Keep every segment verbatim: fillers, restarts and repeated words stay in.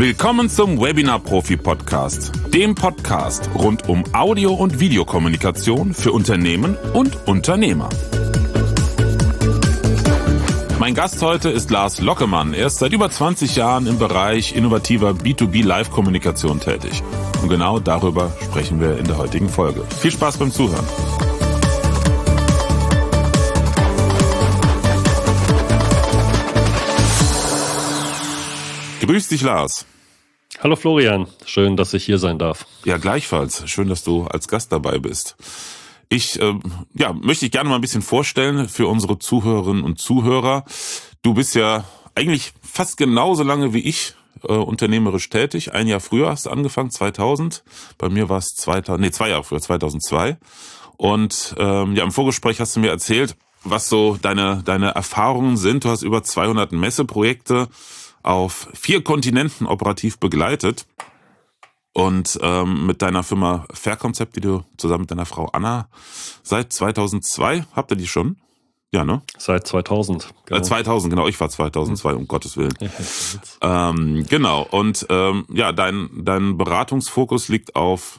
Willkommen zum Webinar-Profi-Podcast, dem Podcast rund um Audio- und Videokommunikation für Unternehmen und Unternehmer. Mein Gast heute ist Lars Lockemann. Er ist seit über zwanzig Jahren im Bereich innovativer B zwei B Live-Kommunikation tätig. Und genau darüber sprechen wir in der heutigen Folge. Viel Spaß beim Zuhören. Grüß dich, Lars. Hallo Florian, schön, dass ich hier sein darf. Ja, gleichfalls. Schön, dass du als Gast dabei bist. Ich äh, ja, möchte dich gerne mal ein bisschen vorstellen für unsere Zuhörerinnen und Zuhörer. Du bist ja eigentlich fast genauso lange wie ich äh, unternehmerisch tätig. Ein Jahr früher hast du angefangen, zweitausend. Bei mir war es zweitausend, nee, zwei Jahre früher, zweitausendzwei. Und ähm, ja, im Vorgespräch hast du mir erzählt, was so deine deine Erfahrungen sind. Du hast über zweihundert Messeprojekte auf vier Kontinenten operativ begleitet und ähm, mit deiner Firma Fairconcept, die du zusammen mit deiner Frau Anna seit zweitausendzwei, habt ihr die schon? Ja, ne? Seit zweitausend. Genau. Äh, zweitausend, genau, ich war zweitausendzwei, um Gottes Willen. ähm, genau, und ähm, ja, dein, dein Beratungsfokus liegt auf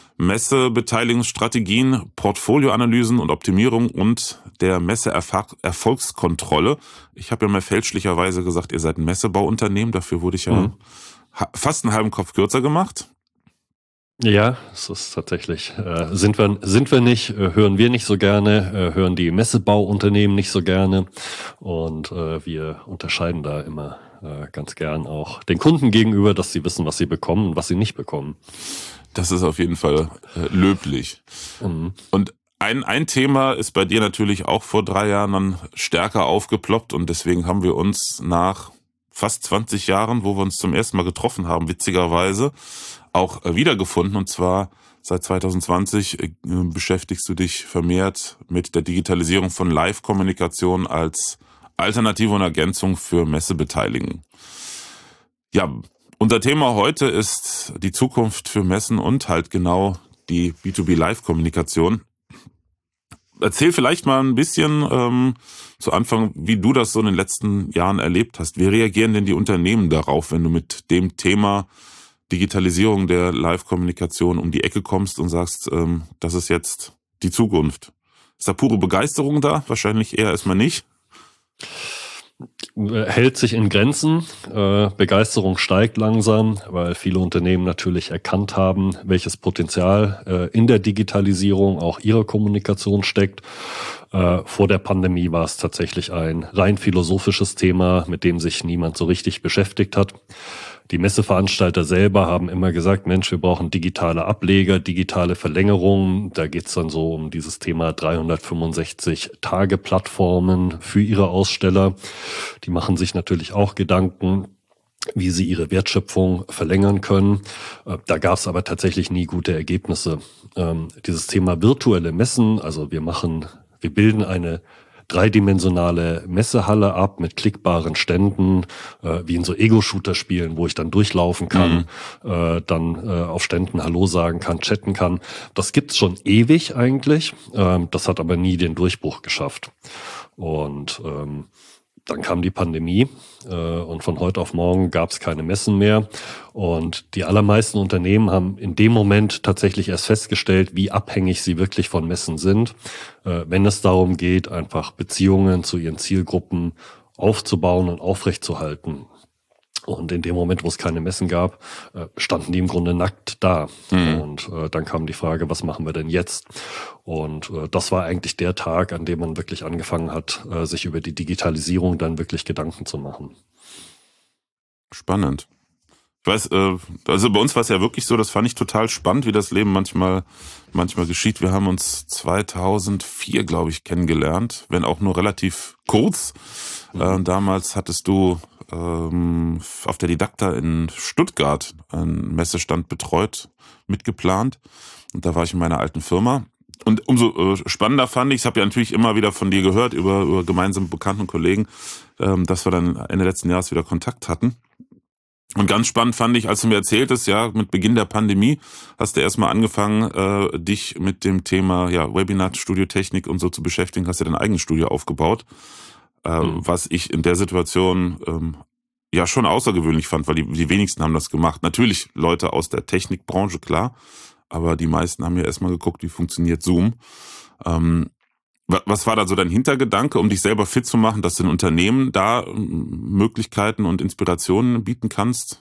Messebeteiligungsstrategien, Portfolioanalysen und Optimierung und der Messeerfolgskontrolle. Ich habe ja mal fälschlicherweise gesagt, ihr seid ein Messebauunternehmen. Dafür wurde ich ja mhm. fast einen halben Kopf kürzer gemacht. Ja, es ist tatsächlich, äh, sind wir sind wir nicht, äh, hören wir nicht so gerne, äh, hören die Messebauunternehmen nicht so gerne und äh, wir unterscheiden da immer äh, ganz gern auch den Kunden gegenüber, dass sie wissen, was sie bekommen und was sie nicht bekommen. Das ist auf jeden Fall äh, löblich. Mhm. Und ein, ein Thema ist bei dir natürlich auch vor drei Jahren dann stärker aufgeploppt und deswegen haben wir uns nach fast zwanzig Jahren, wo wir uns zum ersten Mal getroffen haben, witzigerweise auch äh, wiedergefunden. Und zwar seit zweitausendzwanzig äh, beschäftigst du dich vermehrt mit der Digitalisierung von Live-Kommunikation als Alternative und Ergänzung für Messebeteiligung. Ja, unser Thema heute ist die Zukunft für Messen und halt genau die B zwei B Live-Kommunikation. Erzähl vielleicht mal ein bisschen ähm, zu Anfang, wie du das so in den letzten Jahren erlebt hast. Wie reagieren denn die Unternehmen darauf, wenn du mit dem Thema Digitalisierung der Live-Kommunikation um die Ecke kommst und sagst, ähm, das ist jetzt die Zukunft? Ist da pure Begeisterung da? Wahrscheinlich eher erstmal nicht. Hält sich in Grenzen. Äh, Begeisterung steigt langsam, weil viele Unternehmen natürlich erkannt haben, welches Potenzial äh, in der Digitalisierung auch ihrer Kommunikation steckt. Äh, vor der Pandemie war es tatsächlich ein rein philosophisches Thema, mit dem sich niemand so richtig beschäftigt hat. Die Messeveranstalter selber haben immer gesagt, Mensch, wir brauchen digitale Ableger, digitale Verlängerungen. Da geht's dann so um dieses Thema dreihundertfünfundsechzig Tage Plattformen für ihre Aussteller. Die machen sich natürlich auch Gedanken, wie sie ihre Wertschöpfung verlängern können. Da gab es aber tatsächlich nie gute Ergebnisse. Ähm, dieses Thema virtuelle Messen, also wir machen, wir bilden eine dreidimensionale Messehalle ab mit klickbaren Ständen, äh, wie in so Ego-Shooter-Spielen, wo ich dann durchlaufen kann, mhm. äh, dann äh, auf Ständen Hallo sagen kann, chatten kann. Das gibt's schon ewig eigentlich. Ähm, das hat aber nie den Durchbruch geschafft. Und ähm, dann kam die Pandemie äh, und von heute auf morgen gab es keine Messen mehr. Und die allermeisten Unternehmen haben in dem Moment tatsächlich erst festgestellt, wie abhängig sie wirklich von Messen sind, äh, wenn es darum geht, einfach Beziehungen zu ihren Zielgruppen aufzubauen und aufrechtzuerhalten. Und in dem Moment, wo es keine Messen gab, standen die im Grunde nackt da. Mhm. Und äh, dann kam die Frage, was machen wir denn jetzt? Und äh, das war eigentlich der Tag, an dem man wirklich angefangen hat, äh, sich über die Digitalisierung dann wirklich Gedanken zu machen. Spannend. Ich weiß, äh, also bei uns war es ja wirklich so, das fand ich total spannend, wie das Leben manchmal manchmal geschieht. Wir haben uns zweitausendvier, glaube ich, kennengelernt, wenn auch nur relativ kurz. Mhm. Äh, damals hattest du ähm, auf der Didakta in Stuttgart einen Messestand betreut, mitgeplant. Und da war ich in meiner alten Firma. Und umso äh, spannender fand ich, ich habe ja natürlich immer wieder von dir gehört, über, über gemeinsame Bekannten und Kollegen, ähm, dass wir dann Ende letzten Jahres wieder Kontakt hatten. Und ganz spannend fand ich, als du mir erzähltest, ja, mit Beginn der Pandemie hast du erstmal angefangen, äh, dich mit dem Thema ja Webinar, Studiotechnik und so zu beschäftigen, hast ja dein eigenes Studio aufgebaut, äh, mhm. was ich in der Situation ähm, ja schon außergewöhnlich fand, weil die, die wenigsten haben das gemacht. Natürlich Leute aus der Technikbranche, klar, aber die meisten haben ja erstmal geguckt, wie funktioniert Zoom. Ähm, was war da so dein Hintergedanke, um dich selber fit zu machen, dass du den Unternehmen da Möglichkeiten und Inspirationen bieten kannst?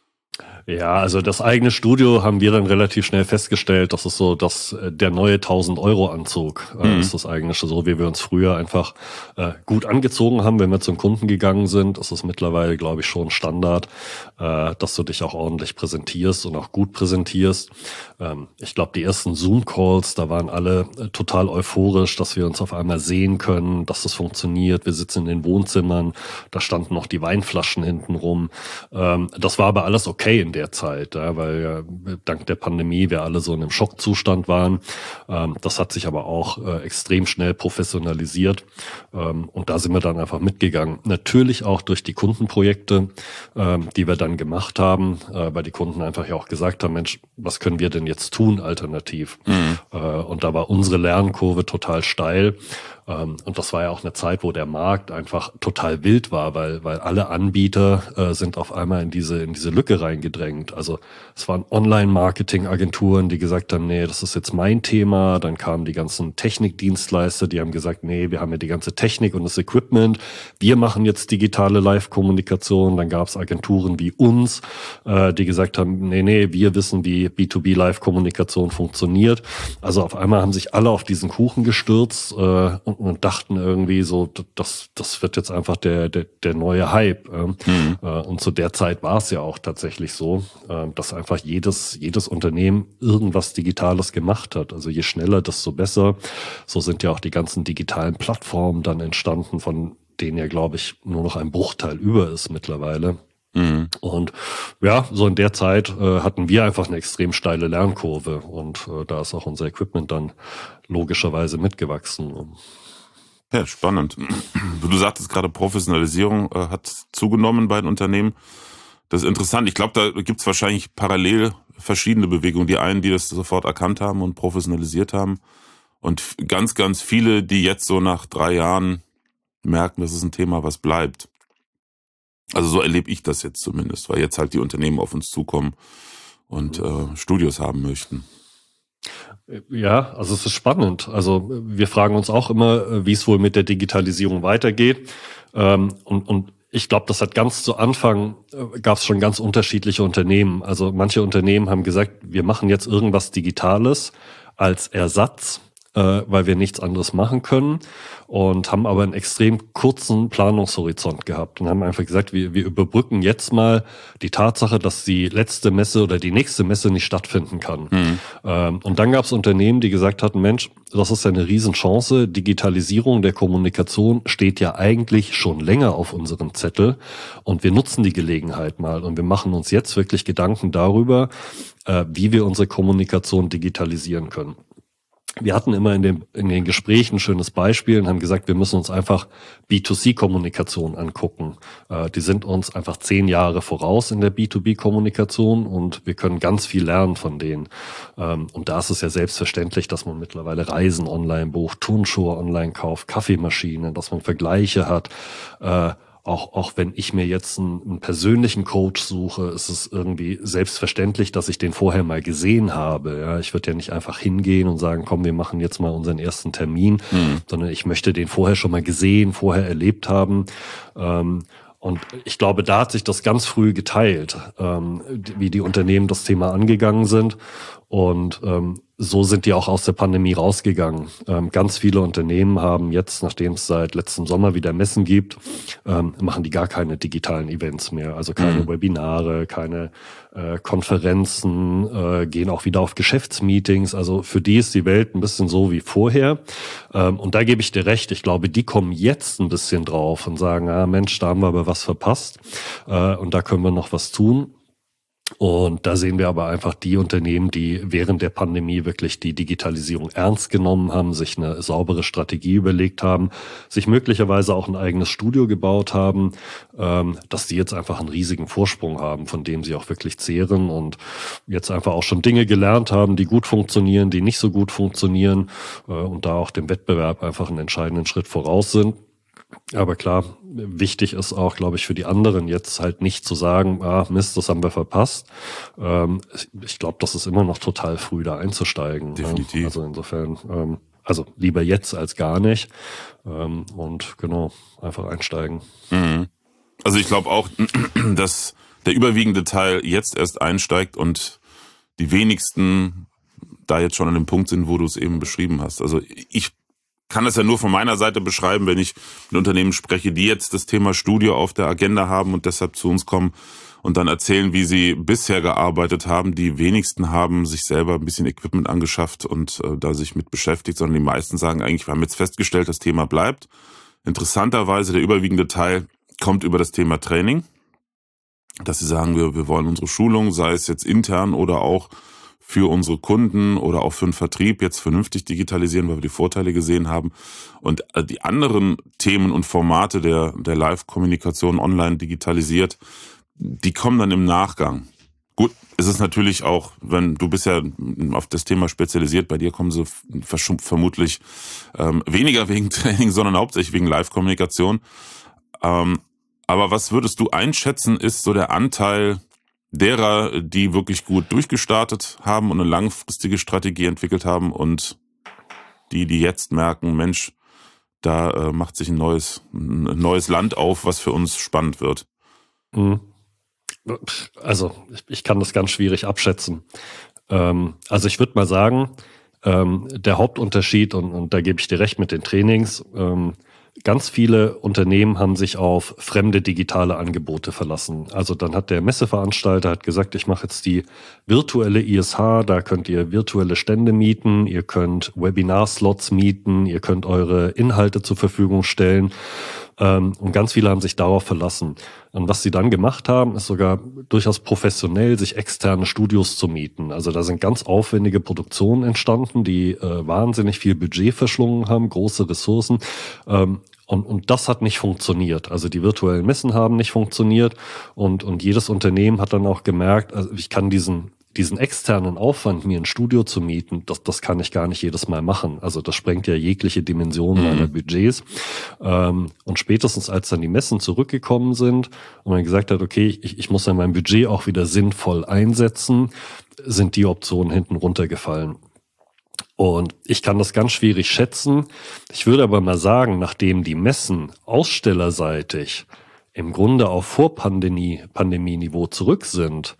Ja, also das eigene Studio haben wir dann relativ schnell festgestellt, das ist so dass der neue tausend-Euro-Anzug. Äh, mhm. Ist das eigentlich so, wie wir uns früher einfach äh, gut angezogen haben, wenn wir zum Kunden gegangen sind. Das ist mittlerweile, glaube ich, schon Standard, äh, dass du dich auch ordentlich präsentierst und auch gut präsentierst. Ähm, ich glaube, die ersten Zoom-Calls, da waren alle äh, total euphorisch, dass wir uns auf einmal sehen können, dass das funktioniert. Wir sitzen in den Wohnzimmern, da standen noch die Weinflaschen hinten rum. Ähm, das war aber alles okay in der Zeit, ja, weil ja, dank der Pandemie wir alle so in einem Schockzustand waren. Ähm, das hat sich aber auch äh, extrem schnell professionalisiert ähm, und da sind wir dann einfach mitgegangen. Natürlich auch durch die Kundenprojekte, ähm, die wir dann gemacht haben, äh, weil die Kunden einfach ja auch gesagt haben, Mensch, was können wir denn jetzt tun alternativ? Mhm. Äh, und da war unsere Lernkurve total steil. Ähm, und das war ja auch eine Zeit, wo der Markt einfach total wild war, weil weil alle Anbieter äh, sind auf einmal in diese in diese Lücke reingedrängt. Also es waren Online-Marketing-Agenturen, die gesagt haben, nee, das ist jetzt mein Thema. Dann kamen die ganzen Technikdienstleister, die haben gesagt, nee, wir haben ja die ganze Technik und das Equipment. Wir machen jetzt digitale Live-Kommunikation. Dann gab es Agenturen wie uns, äh, die gesagt haben, nee, nee, wir wissen, wie B zwei B Live-Kommunikation funktioniert. Also auf einmal haben sich alle auf diesen Kuchen gestürzt äh, und, und dachten irgendwie so, das, das wird jetzt einfach der, der, der neue Hype. Äh. Mhm. Äh, und zu der Zeit war es ja auch tatsächlich so, äh, dass einfach jedes, jedes Unternehmen irgendwas Digitales gemacht hat. Also je schneller, desto besser. So sind ja auch die ganzen digitalen Plattformen dann entstanden, von denen ja, glaube ich, nur noch ein Bruchteil über ist mittlerweile. Mhm. Und ja, so in der Zeit äh, hatten wir einfach eine extrem steile Lernkurve und äh, da ist auch unser Equipment dann logischerweise mitgewachsen. Ja, spannend. Du sagtest gerade, Professionalisierung äh, hat zugenommen bei den Unternehmen. Das ist interessant. Ich glaube, da gibt es wahrscheinlich parallel verschiedene Bewegungen. Die einen, die das sofort erkannt haben und professionalisiert haben und ganz, ganz viele, die jetzt so nach drei Jahren merken, das ist ein Thema, was bleibt. Also so erlebe ich das jetzt zumindest, weil jetzt halt die Unternehmen auf uns zukommen und äh, Studios haben möchten. Ja, also es ist spannend. Also wir fragen uns auch immer, wie es wohl mit der Digitalisierung weitergeht. Ähm, und, und ich glaube, das hat ganz zu Anfang, äh, gab es schon ganz unterschiedliche Unternehmen. Also manche Unternehmen haben gesagt, wir machen jetzt irgendwas Digitales als Ersatz, äh, weil wir nichts anderes machen können und haben aber einen extrem kurzen Planungshorizont gehabt und haben einfach gesagt, wir, wir überbrücken jetzt mal die Tatsache, dass die letzte Messe oder die nächste Messe nicht stattfinden kann. Mhm. Ähm, und dann gab es Unternehmen, die gesagt hatten, Mensch, das ist ja eine Riesenchance. Digitalisierung der Kommunikation steht ja eigentlich schon länger auf unserem Zettel und wir nutzen die Gelegenheit mal und wir machen uns jetzt wirklich Gedanken darüber, äh, wie wir unsere Kommunikation digitalisieren können. Wir hatten immer in, dem, in den Gesprächen ein schönes Beispiel und haben gesagt, wir müssen uns einfach B zwei C-Kommunikation angucken. Äh, die sind uns einfach zehn Jahre voraus in der B zwei B-Kommunikation und wir können ganz viel lernen von denen. Ähm, und da ist es ja selbstverständlich, dass man mittlerweile Reisen online bucht, Turnschuhe online kauft, Kaffeemaschinen, dass man Vergleiche hat. Äh, Auch, auch wenn ich mir jetzt einen, einen persönlichen Coach suche, ist es irgendwie selbstverständlich, dass ich den vorher mal gesehen habe. Ja, ich würde ja nicht einfach hingehen und sagen, komm, wir machen jetzt mal unseren ersten Termin, mhm. sondern ich möchte den vorher schon mal gesehen, vorher erlebt haben. Ähm, Und ich glaube, da hat sich das ganz früh geteilt, ähm, wie die Unternehmen das Thema angegangen sind. Und ähm, so sind die auch aus der Pandemie rausgegangen. Ähm, ganz viele Unternehmen haben jetzt, nachdem es seit letztem Sommer wieder Messen gibt, ähm, machen die gar keine digitalen Events mehr. Also keine mhm. Webinare, keine äh, Konferenzen, äh, gehen auch wieder auf Geschäftsmeetings. Also für die ist die Welt ein bisschen so wie vorher. Ähm, und da gebe ich dir recht. Ich glaube, die kommen jetzt ein bisschen drauf und sagen, ah Mensch, da haben wir aber was verpasst. Äh, und da können wir noch was tun. Und da sehen wir aber einfach die Unternehmen, die während der Pandemie wirklich die Digitalisierung ernst genommen haben, sich eine saubere Strategie überlegt haben, sich möglicherweise auch ein eigenes Studio gebaut haben, ähm, dass die jetzt einfach einen riesigen Vorsprung haben, von dem sie auch wirklich zehren und jetzt einfach auch schon Dinge gelernt haben, die gut funktionieren, die nicht so gut funktionieren äh, und da auch dem Wettbewerb einfach einen entscheidenden Schritt voraus sind. Aber klar, wichtig ist auch, glaube ich, für die anderen jetzt halt nicht zu sagen, ah Mist, das haben wir verpasst. Ähm, ich glaube, das ist immer noch total früh, da einzusteigen. Definitiv. Ähm, also insofern, ähm, also lieber jetzt als gar nicht. Ähm, und genau, einfach einsteigen. Mhm. Also ich glaube auch, dass der überwiegende Teil jetzt erst einsteigt und die wenigsten da jetzt schon an dem Punkt sind, wo du es eben beschrieben hast. Also ich kann das ja nur von meiner Seite beschreiben, wenn ich mit Unternehmen spreche, die jetzt das Thema Studio auf der Agenda haben und deshalb zu uns kommen und dann erzählen, wie sie bisher gearbeitet haben. Die wenigsten haben sich selber ein bisschen Equipment angeschafft und äh, da sich mit beschäftigt, sondern die meisten sagen eigentlich, wir haben jetzt festgestellt, das Thema bleibt. Interessanterweise, der überwiegende Teil kommt über das Thema Training, dass sie sagen, wir, wir wollen unsere Schulung, sei es jetzt intern oder auch für unsere Kunden oder auch für den Vertrieb jetzt vernünftig digitalisieren, weil wir die Vorteile gesehen haben. Und die anderen Themen und Formate der, der Live-Kommunikation online digitalisiert, die kommen dann im Nachgang. Gut, es ist natürlich auch, wenn du bist ja auf das Thema spezialisiert, bei dir kommen sie vermutlich ähm, weniger wegen Training, sondern hauptsächlich wegen Live-Kommunikation. Ähm, aber was würdest du einschätzen, ist so der Anteil derer, die wirklich gut durchgestartet haben und eine langfristige Strategie entwickelt haben und die, die jetzt merken, Mensch, da äh, macht sich ein neues, ein neues Land auf, was für uns spannend wird? Also ich, ich kann das ganz schwierig abschätzen. Ähm, also ich würde mal sagen, ähm, der Hauptunterschied, und, und da gebe ich dir recht mit den Trainings, ähm, ganz viele Unternehmen haben sich auf fremde digitale Angebote verlassen. Also dann hat der Messeveranstalter hat gesagt, ich mache jetzt die virtuelle I S H, da könnt ihr virtuelle Stände mieten, ihr könnt Webinar-Slots mieten, ihr könnt eure Inhalte zur Verfügung stellen. Und ganz viele haben sich darauf verlassen. Und was sie dann gemacht haben, ist sogar durchaus professionell, sich externe Studios zu mieten. Also da sind ganz aufwendige Produktionen entstanden, die äh, wahnsinnig viel Budget verschlungen haben, große Ressourcen. Ähm, und, und das hat nicht funktioniert. Also die virtuellen Messen haben nicht funktioniert. Und, und jedes Unternehmen hat dann auch gemerkt, also ich kann diesen diesen externen Aufwand, mir ein Studio zu mieten, das, das kann ich gar nicht jedes Mal machen. Also das sprengt ja jegliche Dimension mhm. meiner Budgets. Ähm, und spätestens als dann die Messen zurückgekommen sind und man gesagt hat, okay, ich, ich muss ja mein Budget auch wieder sinnvoll einsetzen, sind die Optionen hinten runtergefallen. Und ich kann das ganz schwierig schätzen. Ich würde aber mal sagen, nachdem die Messen ausstellerseitig im Grunde auf Vor-Pandemie-Pandemie-Niveau zurück sind,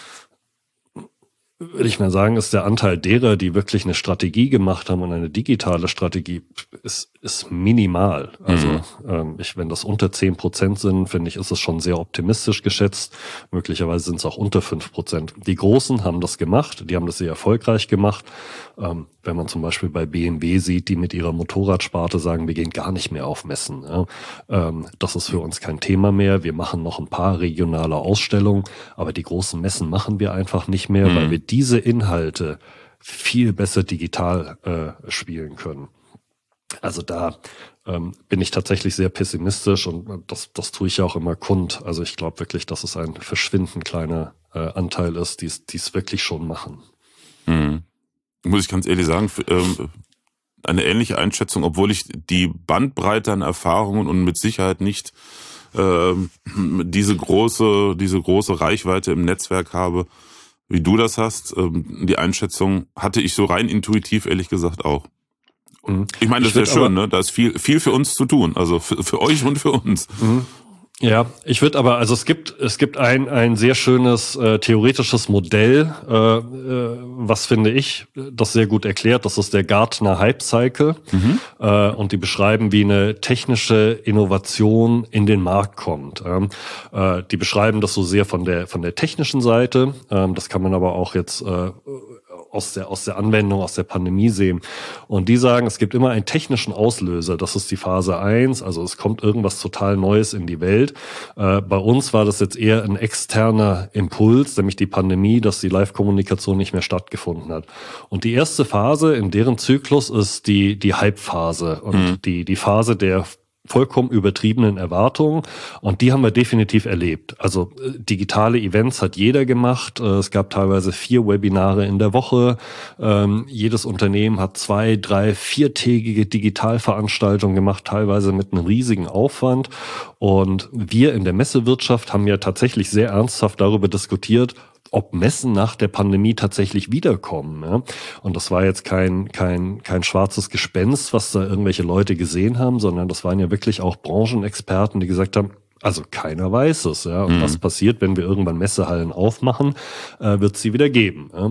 würde ich mal sagen, ist der Anteil derer, die wirklich eine Strategie gemacht haben und eine digitale Strategie, ist, ist minimal. Also mhm. ähm, ich, wenn das unter zehn Prozent sind, finde ich, ist es schon sehr optimistisch geschätzt. Möglicherweise sind es auch unter fünf Prozent. Die Großen haben das gemacht, die haben das sehr erfolgreich gemacht. Ähm, wenn man zum Beispiel bei B M W sieht, die mit ihrer Motorradsparte sagen, wir gehen gar nicht mehr auf Messen. Ja. Ähm, das ist für uns kein Thema mehr. Wir machen noch ein paar regionale Ausstellungen, aber die großen Messen machen wir einfach nicht mehr, mhm. weil wir diese Inhalte viel besser digital äh, spielen können. Also da ähm, bin ich tatsächlich sehr pessimistisch und das, das tue ich ja auch immer kund. Also ich glaube wirklich, dass es ein verschwindend kleiner äh, Anteil ist, die es wirklich schon machen. Mhm. Muss ich ganz ehrlich sagen, ähm, eine ähnliche Einschätzung, obwohl ich die Bandbreite an Erfahrungen und mit Sicherheit nicht äh, diese große, diese große Reichweite im Netzwerk habe, wie du das hast. Ähm, die Einschätzung hatte ich so rein intuitiv, ehrlich gesagt, auch. Mhm. Ich meine, das ist ja schön, ne? Da ist viel, viel für uns zu tun, also für, für euch und für uns. Mhm. Ja, ich würde aber, also es gibt es gibt ein ein sehr schönes äh, theoretisches Modell, äh, äh, was finde ich das sehr gut erklärt. Das ist der Gartner Hype Cycle mhm. äh, und die beschreiben, wie eine technische Innovation in den Markt kommt. Ähm, äh, die beschreiben das so sehr von der von der technischen Seite. Ähm, das kann man aber auch jetzt äh, aus der aus der Anwendung, aus der Pandemie sehen. Und die sagen, es gibt immer einen technischen Auslöser. Das ist die Phase eins. Also es kommt irgendwas total Neues in die Welt. Äh, bei uns war das jetzt eher ein externer Impuls, nämlich die Pandemie, dass die Live-Kommunikation nicht mehr stattgefunden hat. Und die erste Phase in deren Zyklus ist die die Hype-Phase und mhm. die die Phase der vollkommen übertriebenen Erwartungen und die haben wir definitiv erlebt. Also digitale Events hat jeder gemacht. Es gab teilweise vier Webinare in der Woche. Ähm, jedes Unternehmen hat zwei, drei, viertägige Digitalveranstaltungen gemacht, teilweise mit einem riesigen Aufwand. Und wir in der Messewirtschaft haben ja tatsächlich sehr ernsthaft darüber diskutiert, ob Messen nach der Pandemie tatsächlich wiederkommen. Ja? Und das war jetzt kein, kein, kein schwarzes Gespenst, was da irgendwelche Leute gesehen haben, sondern das waren ja wirklich auch Branchenexperten, die gesagt haben, also keiner weiß es. Ja? Und mhm. was passiert, wenn wir irgendwann Messehallen aufmachen, äh, wird es sie wieder geben. Ja?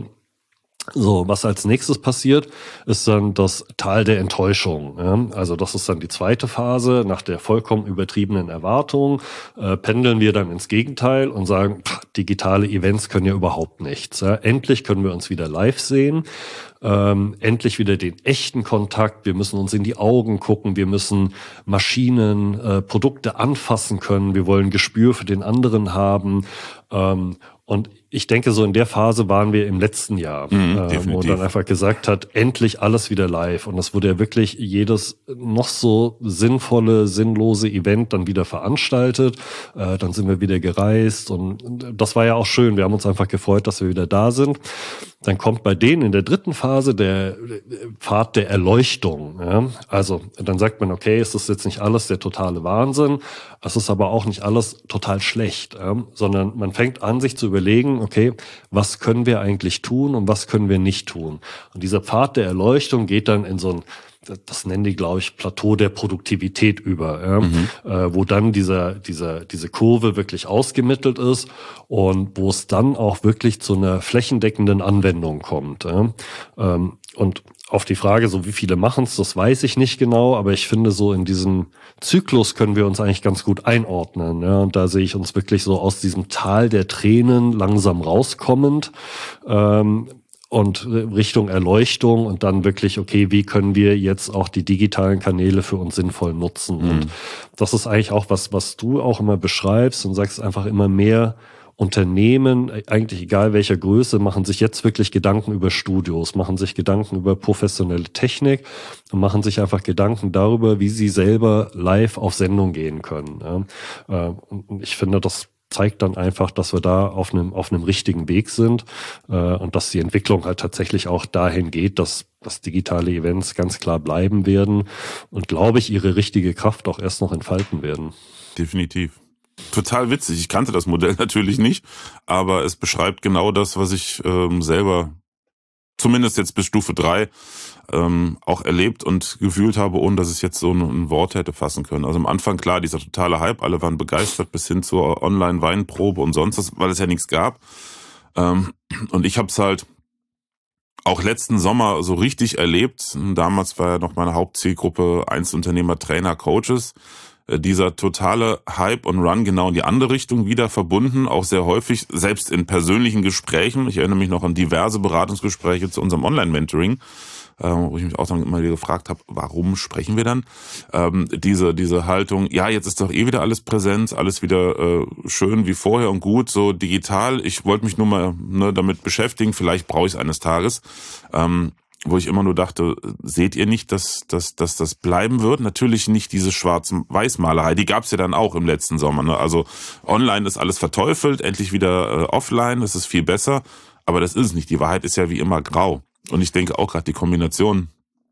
So, was als nächstes passiert, ist dann das Tal der Enttäuschung. Ja? Also das ist dann die zweite Phase. Nach der vollkommen übertriebenen Erwartung äh, pendeln wir dann ins Gegenteil und sagen, pff, digitale Events können ja überhaupt nichts. Ja? Endlich können wir uns wieder live sehen. Ähm, endlich wieder den echten Kontakt. Wir müssen uns in die Augen gucken. Wir müssen Maschinen, äh, Produkte anfassen können. Wir wollen Gespür für den anderen haben. Ähm, und ich denke, so in der Phase waren wir im letzten Jahr, mhm, äh, wo dann einfach gesagt hat, endlich alles wieder live. Und es wurde ja wirklich jedes noch so sinnvolle, sinnlose Event dann wieder veranstaltet. Äh, dann sind wir wieder gereist und das war ja auch schön. Wir haben uns einfach gefreut, dass wir wieder da sind. Dann kommt bei denen in der dritten Phase der Pfad der Erleuchtung. Ja? Also dann sagt man, okay, es ist jetzt nicht alles der totale Wahnsinn, es ist aber auch nicht alles total schlecht, ja? Sondern man fängt an, sich zu überlegen, okay, was können wir eigentlich tun und was können wir nicht tun? Und dieser Pfad der Erleuchtung geht dann in so ein, das nennen die, glaube ich, Plateau der Produktivität über, ja? mhm. äh, wo dann dieser, dieser, diese Kurve wirklich ausgemittelt ist und wo es dann auch wirklich zu einer flächendeckenden Anwendung kommt. Ja? Ähm, und auf die Frage, so wie viele machen es, das weiß ich nicht genau, aber ich finde, so in diesem Zyklus können wir uns eigentlich ganz gut einordnen. Ja? Und da sehe ich uns wirklich so aus diesem Tal der Tränen langsam rauskommend, ähm, und Richtung Erleuchtung und dann wirklich, okay, wie können wir jetzt auch die digitalen Kanäle für uns sinnvoll nutzen? Mhm. Und das ist eigentlich auch was, was du auch immer beschreibst und sagst, einfach immer mehr Unternehmen, eigentlich egal welcher Größe, machen sich jetzt wirklich Gedanken über Studios, machen sich Gedanken über professionelle Technik und machen sich einfach Gedanken darüber, wie sie selber live auf Sendung gehen können. Und ich finde, das zeigt dann einfach, dass wir da auf einem auf einem richtigen Weg sind äh, und dass die Entwicklung halt tatsächlich auch dahin geht, dass, dass digitale Events ganz klar bleiben werden und, glaube ich, ihre richtige Kraft auch erst noch entfalten werden. Definitiv. Total witzig. Ich kannte das Modell natürlich nicht, aber es beschreibt genau das, was ich ähm, selber, zumindest jetzt bis Stufe drei, ähm, auch erlebt und gefühlt habe, ohne dass ich jetzt so ein, ein Wort hätte fassen können. Also am Anfang, klar, dieser totale Hype, alle waren begeistert bis hin zur Online-Weinprobe und sonst was, weil es ja nichts gab. Ähm, und ich habe es halt auch letzten Sommer so richtig erlebt. Damals war ja noch meine Hauptzielgruppe Einzelunternehmer, Trainer, Coaches. Dieser totale Hype und Run genau in die andere Richtung wieder verbunden, auch sehr häufig, selbst in persönlichen Gesprächen. Ich erinnere mich noch an diverse Beratungsgespräche zu unserem Online-Mentoring, äh, wo ich mich auch dann immer wieder gefragt habe, warum sprechen wir dann? Ähm, diese diese Haltung, ja, jetzt ist doch eh wieder alles präsent, alles wieder äh, schön wie vorher und gut, so digital. Ich wollte mich nur mal ne, damit beschäftigen, vielleicht brauche ich es eines Tages. Ähm, wo ich immer nur dachte, seht ihr nicht, dass, dass, dass das bleiben wird? Natürlich nicht diese Schwarz-Weiß-Malerei, die gab es ja dann auch im letzten Sommer. Ne? Also online ist alles verteufelt, endlich wieder äh, offline, das ist viel besser, aber das ist es nicht. Die Wahrheit ist ja wie immer grau. Und ich denke auch gerade die Kombination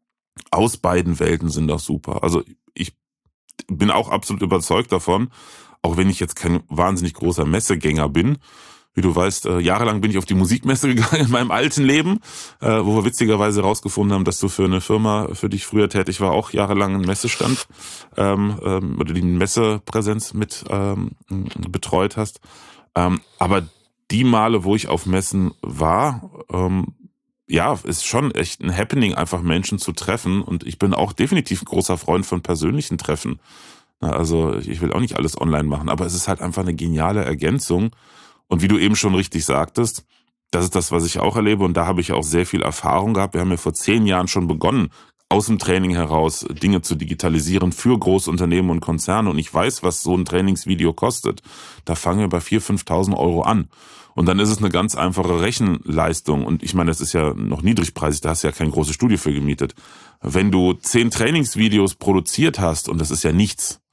aus beiden Welten sind doch super. Also ich bin auch absolut überzeugt davon, auch wenn ich jetzt kein wahnsinnig großer Messegänger bin. Wie du weißt, äh, jahrelang bin ich auf die Musikmesse gegangen in meinem alten Leben, äh, wo wir witzigerweise rausgefunden haben, dass du für eine Firma, für die ich früher tätig war, auch jahrelang einen Messestand ähm, ähm, oder die Messepräsenz mit ähm, betreut hast. Ähm, aber die Male, wo ich auf Messen war, ähm, ja, ist schon echt ein Happening, einfach Menschen zu treffen. Und ich bin auch definitiv ein großer Freund von persönlichen Treffen. Na, also ich will auch nicht alles online machen, aber es ist halt einfach eine geniale Ergänzung. Und wie du eben schon richtig sagtest, das ist das, was ich auch erlebe und da habe ich auch sehr viel Erfahrung gehabt. Wir haben ja vor zehn Jahren schon begonnen, aus dem Training heraus Dinge zu digitalisieren für Großunternehmen und Konzerne und ich weiß, was so ein Trainingsvideo kostet. Da fangen wir bei viertausend, fünftausend Euro an. Und dann ist es eine ganz einfache Rechenleistung und ich meine, das ist ja noch niedrigpreisig, da hast du ja kein großes Studio für gemietet. Wenn du zehn Trainingsvideos produziert hast und das ist ja nichts,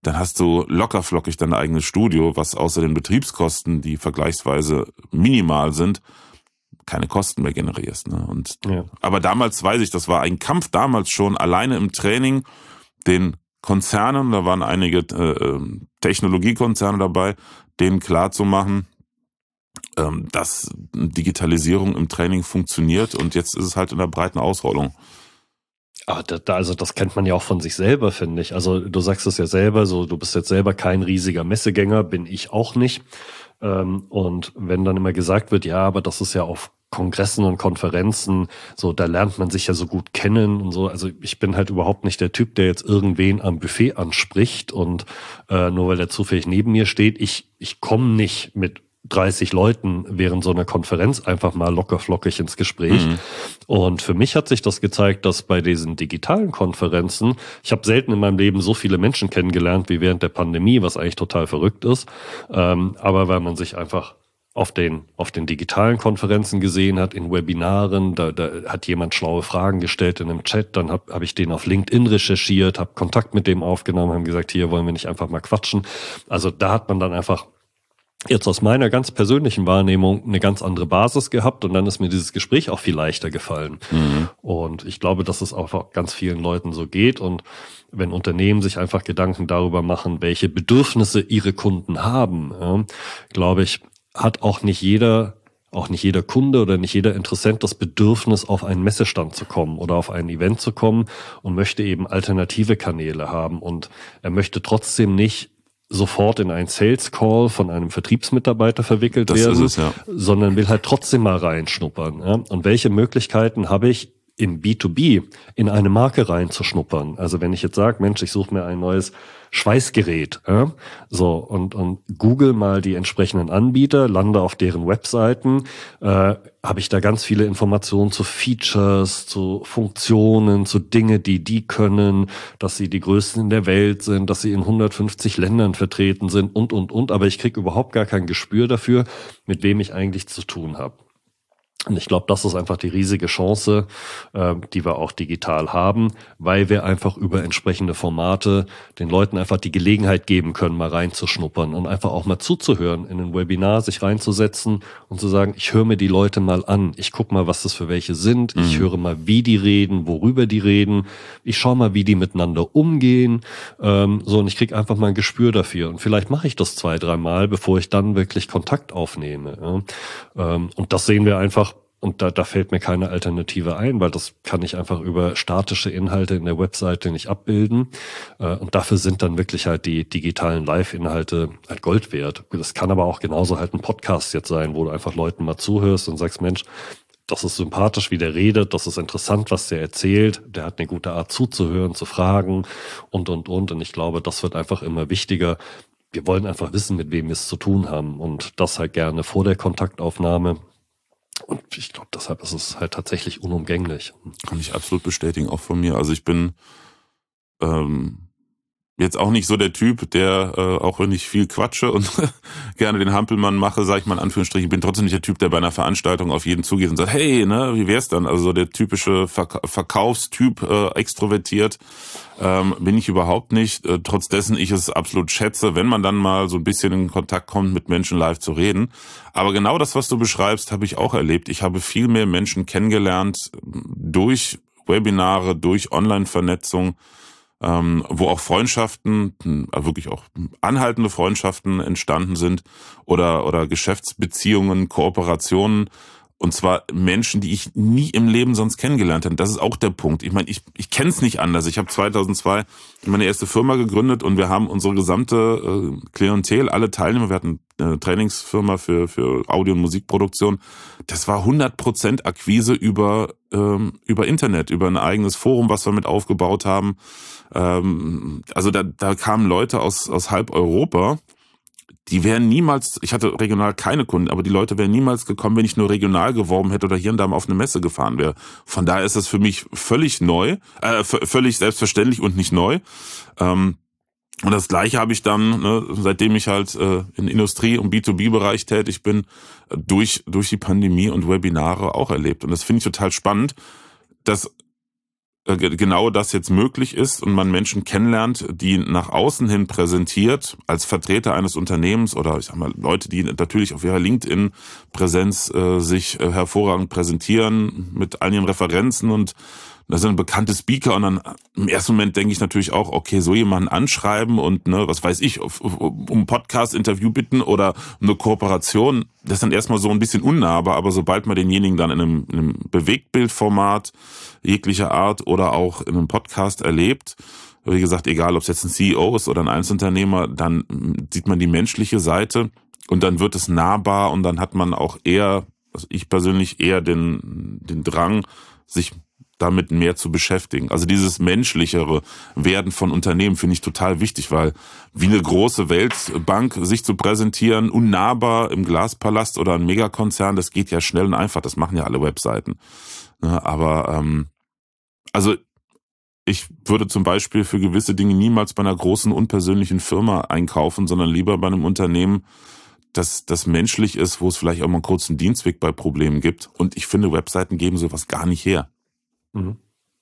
dann hast du lockerflockig dein eigenes Studio, was außer den Betriebskosten, die vergleichsweise minimal sind, keine Kosten mehr generierst. Ne? Und ja. Aber damals weiß ich, das war ein Kampf damals schon, alleine im Training, den Konzernen, da waren einige äh, Technologiekonzerne dabei, denen klarzumachen, ähm, dass Digitalisierung im Training funktioniert, und jetzt ist es halt in der breiten Ausrollung. Aber da, da, also das kennt man ja auch von sich selber, finde ich. Also du sagst es ja selber, so du bist jetzt selber kein riesiger Messegänger, bin ich auch nicht. Ähm, und wenn dann immer gesagt wird, ja, aber das ist ja auf Kongressen und Konferenzen, so da lernt man sich ja so gut kennen und so. Also ich bin halt überhaupt nicht der Typ, der jetzt irgendwen am Buffet anspricht und äh, nur weil der zufällig neben mir steht, ich ich komme nicht mit dreißig Leuten während so einer Konferenz einfach mal lockerflockig ins Gespräch. Mhm. Und für mich hat sich das gezeigt, dass bei diesen digitalen Konferenzen, ich habe selten in meinem Leben so viele Menschen kennengelernt wie während der Pandemie, was eigentlich total verrückt ist. Ähm, aber weil man sich einfach auf den auf den digitalen Konferenzen gesehen hat, in Webinaren, da, da hat jemand schlaue Fragen gestellt in einem Chat, dann habe hab ich den auf LinkedIn recherchiert, habe Kontakt mit dem aufgenommen, haben gesagt, hier wollen wir nicht einfach mal quatschen. Also da hat man dann einfach jetzt aus meiner ganz persönlichen Wahrnehmung eine ganz andere Basis gehabt, und dann ist mir dieses Gespräch auch viel leichter gefallen. Mhm. Und ich glaube, dass es auch ganz vielen Leuten so geht, und wenn Unternehmen sich einfach Gedanken darüber machen, welche Bedürfnisse ihre Kunden haben, ja, glaube ich, hat auch nicht jeder auch nicht jeder Kunde oder nicht jeder Interessent das Bedürfnis, auf einen Messestand zu kommen oder auf ein Event zu kommen, und möchte eben alternative Kanäle haben, und er möchte trotzdem nicht sofort in einen Sales Call von einem Vertriebsmitarbeiter verwickelt das werden, ist es, ja. sondern will halt trotzdem mal reinschnuppern. Ja? Und welche Möglichkeiten habe ich im B zwei B in eine Marke reinzuschnuppern? Also wenn ich jetzt sage, Mensch, ich suche mir ein neues Schweißgerät, ja? so und und Google mal die entsprechenden Anbieter, lande auf deren Webseiten, äh, habe ich da ganz viele Informationen zu Features, zu Funktionen, zu Dinge, die die können, dass sie die größten in der Welt sind, dass sie in hundertfünfzig Ländern vertreten sind und und und, aber ich kriege überhaupt gar kein Gespür dafür, mit wem ich eigentlich zu tun habe. Und ich glaube, das ist einfach die riesige Chance, äh, die wir auch digital haben, weil wir einfach über entsprechende Formate den Leuten einfach die Gelegenheit geben können, mal reinzuschnuppern und einfach auch mal zuzuhören, in ein Webinar sich reinzusetzen und zu sagen, ich höre mir die Leute mal an, ich gucke mal, was das für welche sind, mhm. ich höre mal, wie die reden, worüber die reden, ich schaue mal, wie die miteinander umgehen, ähm, so, und ich kriege einfach mal ein Gespür dafür. Und vielleicht mache ich das zwei, dreimal, bevor ich dann wirklich Kontakt aufnehme. Ja? Ähm, und das sehen wir einfach. Und da, da fällt mir keine Alternative ein, weil das kann ich einfach über statische Inhalte in der Webseite nicht abbilden. Und dafür sind dann wirklich halt die digitalen Live-Inhalte halt Gold wert. Das kann aber auch genauso halt ein Podcast jetzt sein, wo du einfach Leuten mal zuhörst und sagst, Mensch, das ist sympathisch, wie der redet, das ist interessant, was der erzählt, der hat eine gute Art zuzuhören, zu fragen und, und, und. Und ich glaube, das wird einfach immer wichtiger. Wir wollen einfach wissen, mit wem wir es zu tun haben, und das halt gerne vor der Kontaktaufnahme. Und ich glaube, deshalb ist es halt tatsächlich unumgänglich. Kann ich absolut bestätigen, auch von mir. Also ich bin ähm, jetzt auch nicht so der Typ, der, äh, auch wenn ich viel quatsche und gerne den Hampelmann mache, sage ich mal in Anführungsstrichen, ich bin trotzdem nicht der Typ, der bei einer Veranstaltung auf jeden zugeht und sagt, hey, ne, wie wär's dann? Also der typische Verk- Verkaufstyp, äh, extrovertiert, ähm, bin ich überhaupt nicht. Äh, trotz dessen ich es absolut schätze, wenn man dann mal so ein bisschen in Kontakt kommt, mit Menschen live zu reden. Aber genau das, was du beschreibst, habe ich auch erlebt. Ich habe viel mehr Menschen kennengelernt durch Webinare, durch Online-Vernetzung, ähm, wo auch Freundschaften, äh, wirklich auch anhaltende Freundschaften entstanden sind oder oder Geschäftsbeziehungen, Kooperationen. Und zwar Menschen, die ich nie im Leben sonst kennengelernt habe. Das ist auch der Punkt. Ich meine, ich ich kenne es nicht anders. Ich habe zweitausendzwei meine erste Firma gegründet, und wir haben unsere gesamte äh, Klientel, alle Teilnehmer, wir hatten eine Trainingsfirma für für Audio- und Musikproduktion. Das war hundert Prozent Akquise über ähm, über Internet, über ein eigenes Forum, was wir mit aufgebaut haben. Ähm, also da da kamen Leute aus aus halb Europa. Die wären niemals, ich hatte regional keine Kunden, aber die Leute wären niemals gekommen, wenn ich nur regional geworben hätte oder hier und da mal auf eine Messe gefahren wäre. Von daher ist es für mich völlig neu, äh, v- völlig selbstverständlich und nicht neu. Ähm, und das Gleiche habe ich dann, ne, seitdem ich halt äh, in Industrie- und B zwei B-Bereich tätig bin, durch durch die Pandemie und Webinare auch erlebt. Und das finde ich total spannend, dass genau das jetzt möglich ist und man Menschen kennenlernt, die nach außen hin präsentiert, als Vertreter eines Unternehmens oder ich sag mal Leute, die natürlich auf ihrer LinkedIn-Präsenz äh, sich äh, hervorragend präsentieren mit all ihren Referenzen und da sind bekannte Speaker und dann im ersten Moment denke ich natürlich auch, okay, so jemanden anschreiben und ne, was weiß ich, auf, um ein Podcast-Interview bitten oder eine Kooperation, das ist dann erstmal so ein bisschen unnahbar, aber sobald man denjenigen dann in einem, in einem Bewegtbildformat jeglicher Art oder auch in einem Podcast erlebt, wie gesagt, egal ob es jetzt ein C E O ist oder ein Einzelunternehmer, dann sieht man die menschliche Seite und dann wird es nahbar und dann hat man auch eher, also ich persönlich eher den, den Drang, sich damit mehr zu beschäftigen. Also dieses menschlichere Werden von Unternehmen finde ich total wichtig, weil wie eine große Weltbank sich zu präsentieren, unnahbar im Glaspalast oder ein Megakonzern, das geht ja schnell und einfach, das machen ja alle Webseiten. Aber ähm, also ich würde zum Beispiel für gewisse Dinge niemals bei einer großen, unpersönlichen Firma einkaufen, sondern lieber bei einem Unternehmen, das, das menschlich ist, wo es vielleicht auch mal einen kurzen Dienstweg bei Problemen gibt. Und ich finde, Webseiten geben sowas gar nicht her. Mhm.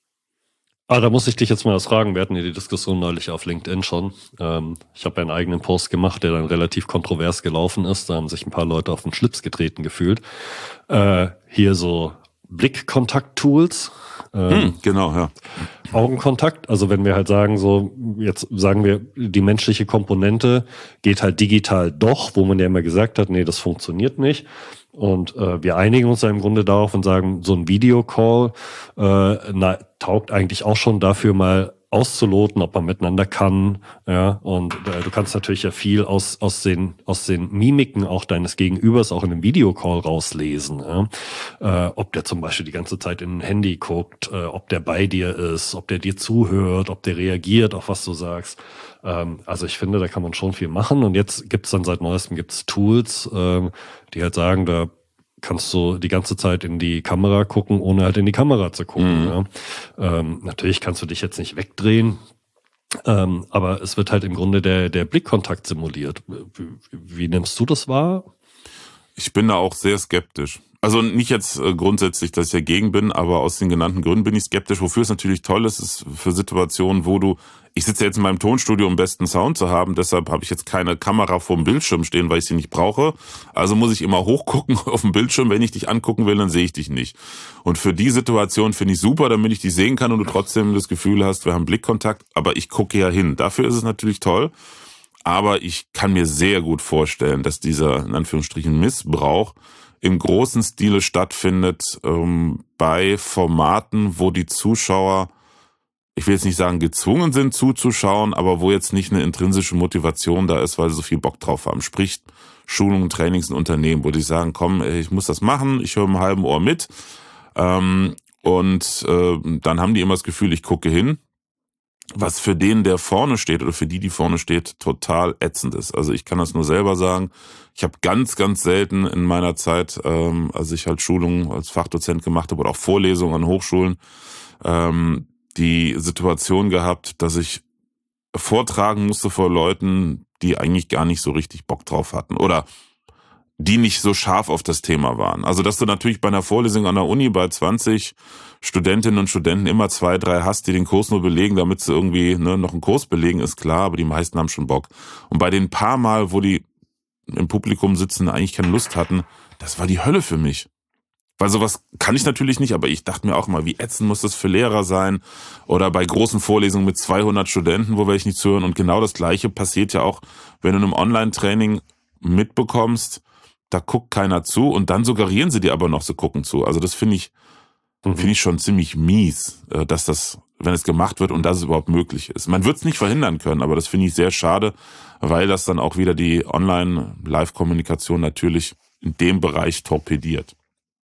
Ah, da muss ich dich jetzt mal was fragen. Wir hatten ja die Diskussion neulich auf LinkedIn schon. Ähm, ich habe ja einen eigenen Post gemacht, der dann relativ kontrovers gelaufen ist. Da haben sich ein paar Leute auf den Schlips getreten gefühlt. Äh, hier so Blickkontakt-Tools. Ähm, hm, genau, ja. Augenkontakt. Also wenn wir halt sagen, so, jetzt sagen wir, die menschliche Komponente geht halt digital doch, wo man ja immer gesagt hat, nee, das funktioniert nicht. Und äh, wir einigen uns ja im Grunde darauf und sagen, so ein Videocall äh, na, taugt eigentlich auch schon dafür, mal auszuloten, ob man miteinander kann. Ja, und äh, du kannst natürlich ja viel aus aus den aus den Mimiken auch deines Gegenübers auch in einem Videocall rauslesen. Ja? Äh, ob der zum Beispiel die ganze Zeit in ein Handy guckt, äh, ob der bei dir ist, ob der dir zuhört, ob der reagiert auf was du sagst. Ähm, also ich finde, da kann man schon viel machen. Und jetzt gibt's dann seit neuestem gibt's Tools, ähm, die halt sagen, da kannst du die ganze Zeit in die Kamera gucken, ohne halt in die Kamera zu gucken. Mhm. Ja. Ähm, natürlich kannst du dich jetzt nicht wegdrehen, ähm, aber es wird halt im Grunde der, der Blickkontakt simuliert. Wie, wie nimmst du das wahr? Ich bin da auch sehr skeptisch. Also nicht jetzt äh, grundsätzlich, dass ich dagegen bin, aber aus den genannten Gründen bin ich skeptisch. Wofür es natürlich toll ist, ist für Situationen, wo du, ich sitze jetzt in meinem Tonstudio, um besten Sound zu haben, deshalb habe ich jetzt keine Kamera vor dem Bildschirm stehen, weil ich sie nicht brauche. Also muss ich immer hochgucken auf dem Bildschirm, wenn ich dich angucken will, dann sehe ich dich nicht. Und für die Situation finde ich super, damit ich dich sehen kann und du trotzdem das Gefühl hast, wir haben Blickkontakt, aber ich gucke ja hin. Dafür ist es natürlich toll. Aber ich kann mir sehr gut vorstellen, dass dieser, in Anführungsstrichen, Missbrauch im großen Stile stattfindet, ähm, bei Formaten, wo die Zuschauer, ich will jetzt nicht sagen gezwungen sind zuzuschauen, aber wo jetzt nicht eine intrinsische Motivation da ist, weil sie so viel Bock drauf haben. Sprich, Schulungen, Trainings in Unternehmen, wo die sagen, komm, ich muss das machen, ich höre im halben Ohr mit. Ähm, und äh, dann haben die immer das Gefühl, ich gucke hin. Was für den, der vorne steht oder für die, die vorne steht, total ätzend ist. Also ich kann das nur selber sagen. Ich habe ganz, ganz selten in meiner Zeit, ähm, als ich halt Schulungen als Fachdozent gemacht habe oder auch Vorlesungen an Hochschulen, ähm, die Situation gehabt, dass ich vortragen musste vor Leuten, die eigentlich gar nicht so richtig Bock drauf hatten oder die nicht so scharf auf das Thema waren. Also dass du natürlich bei einer Vorlesung an der Uni bei zwanzig Studentinnen und Studenten immer zwei, drei hast, die den Kurs nur belegen, damit sie irgendwie ne, noch einen Kurs belegen, ist klar, aber die meisten haben schon Bock. Und bei den paar Mal, wo die im Publikum sitzen, eigentlich keine Lust hatten, das war die Hölle für mich. Weil sowas kann ich natürlich nicht, aber ich dachte mir auch mal, wie ätzend muss das für Lehrer sein oder bei großen Vorlesungen mit zweihundert Studenten, wo welche nicht zuhören. Und genau das Gleiche passiert ja auch, wenn du in einem Online-Training mitbekommst, da guckt keiner zu und dann suggerieren sie dir aber noch, sie gucken zu. Also das finde ich, mhm. finde ich schon ziemlich mies, dass das, wenn es gemacht wird und dass es überhaupt möglich ist. Man wird es nicht verhindern können, aber das finde ich sehr schade, weil das dann auch wieder die Online-Live-Kommunikation natürlich in dem Bereich torpediert.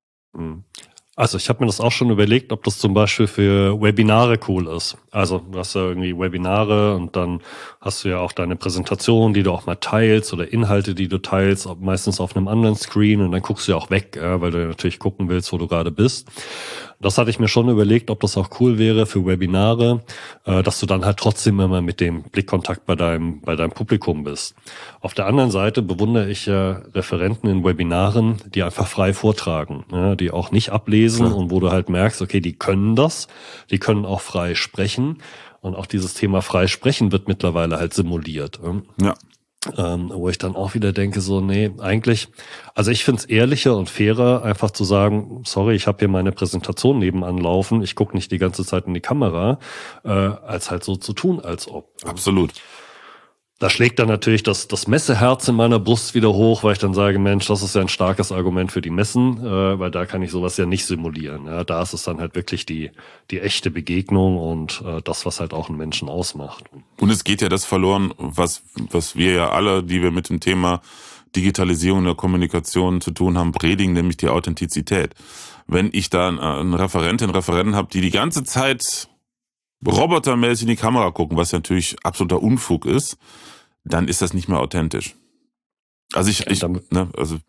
Also ich habe mir das auch schon überlegt, ob das zum Beispiel für Webinare cool ist. Also du hast ja irgendwie Webinare und dann hast du ja auch deine Präsentation, die du auch mal teilst oder Inhalte, die du teilst, meistens auf einem anderen Screen und dann guckst du ja auch weg, weil du natürlich gucken willst, wo du gerade bist. Das hatte ich mir schon überlegt, ob das auch cool wäre für Webinare, äh, dass du dann halt trotzdem immer mit dem Blickkontakt bei deinem, bei deinem Publikum bist. Auf der anderen Seite bewundere ich ja Referenten in Webinaren, die einfach frei vortragen, ja, die auch nicht ablesen. Klar. Und wo du halt merkst, okay, die können das, die können auch frei sprechen. Und auch dieses Thema frei sprechen wird mittlerweile halt simuliert. Ja. Ähm, wo ich dann auch wieder denke, so, nee, eigentlich, also ich find's ehrlicher und fairer, einfach zu sagen, sorry, ich habe hier meine Präsentation nebenan laufen, ich gucke nicht die ganze Zeit in die Kamera, äh, als halt so zu tun, als ob. Absolut. Da schlägt dann natürlich das, das Messeherz in meiner Brust wieder hoch, weil ich dann sage, Mensch, das ist ja ein starkes Argument für die Messen, äh, weil da kann ich sowas ja nicht simulieren. Ja, da ist es dann halt wirklich die, die echte Begegnung und äh, das, was halt auch einen Menschen ausmacht. Und es geht ja das verloren, was, was wir ja alle, die wir mit dem Thema Digitalisierung der Kommunikation zu tun haben, predigen, nämlich die Authentizität. Wenn ich da eine Referentin, Referenten habe, die die ganze Zeit robotermäßig in die Kamera gucken, was natürlich absoluter Unfug ist, dann ist das nicht mehr authentisch. Also ich, ich ne, also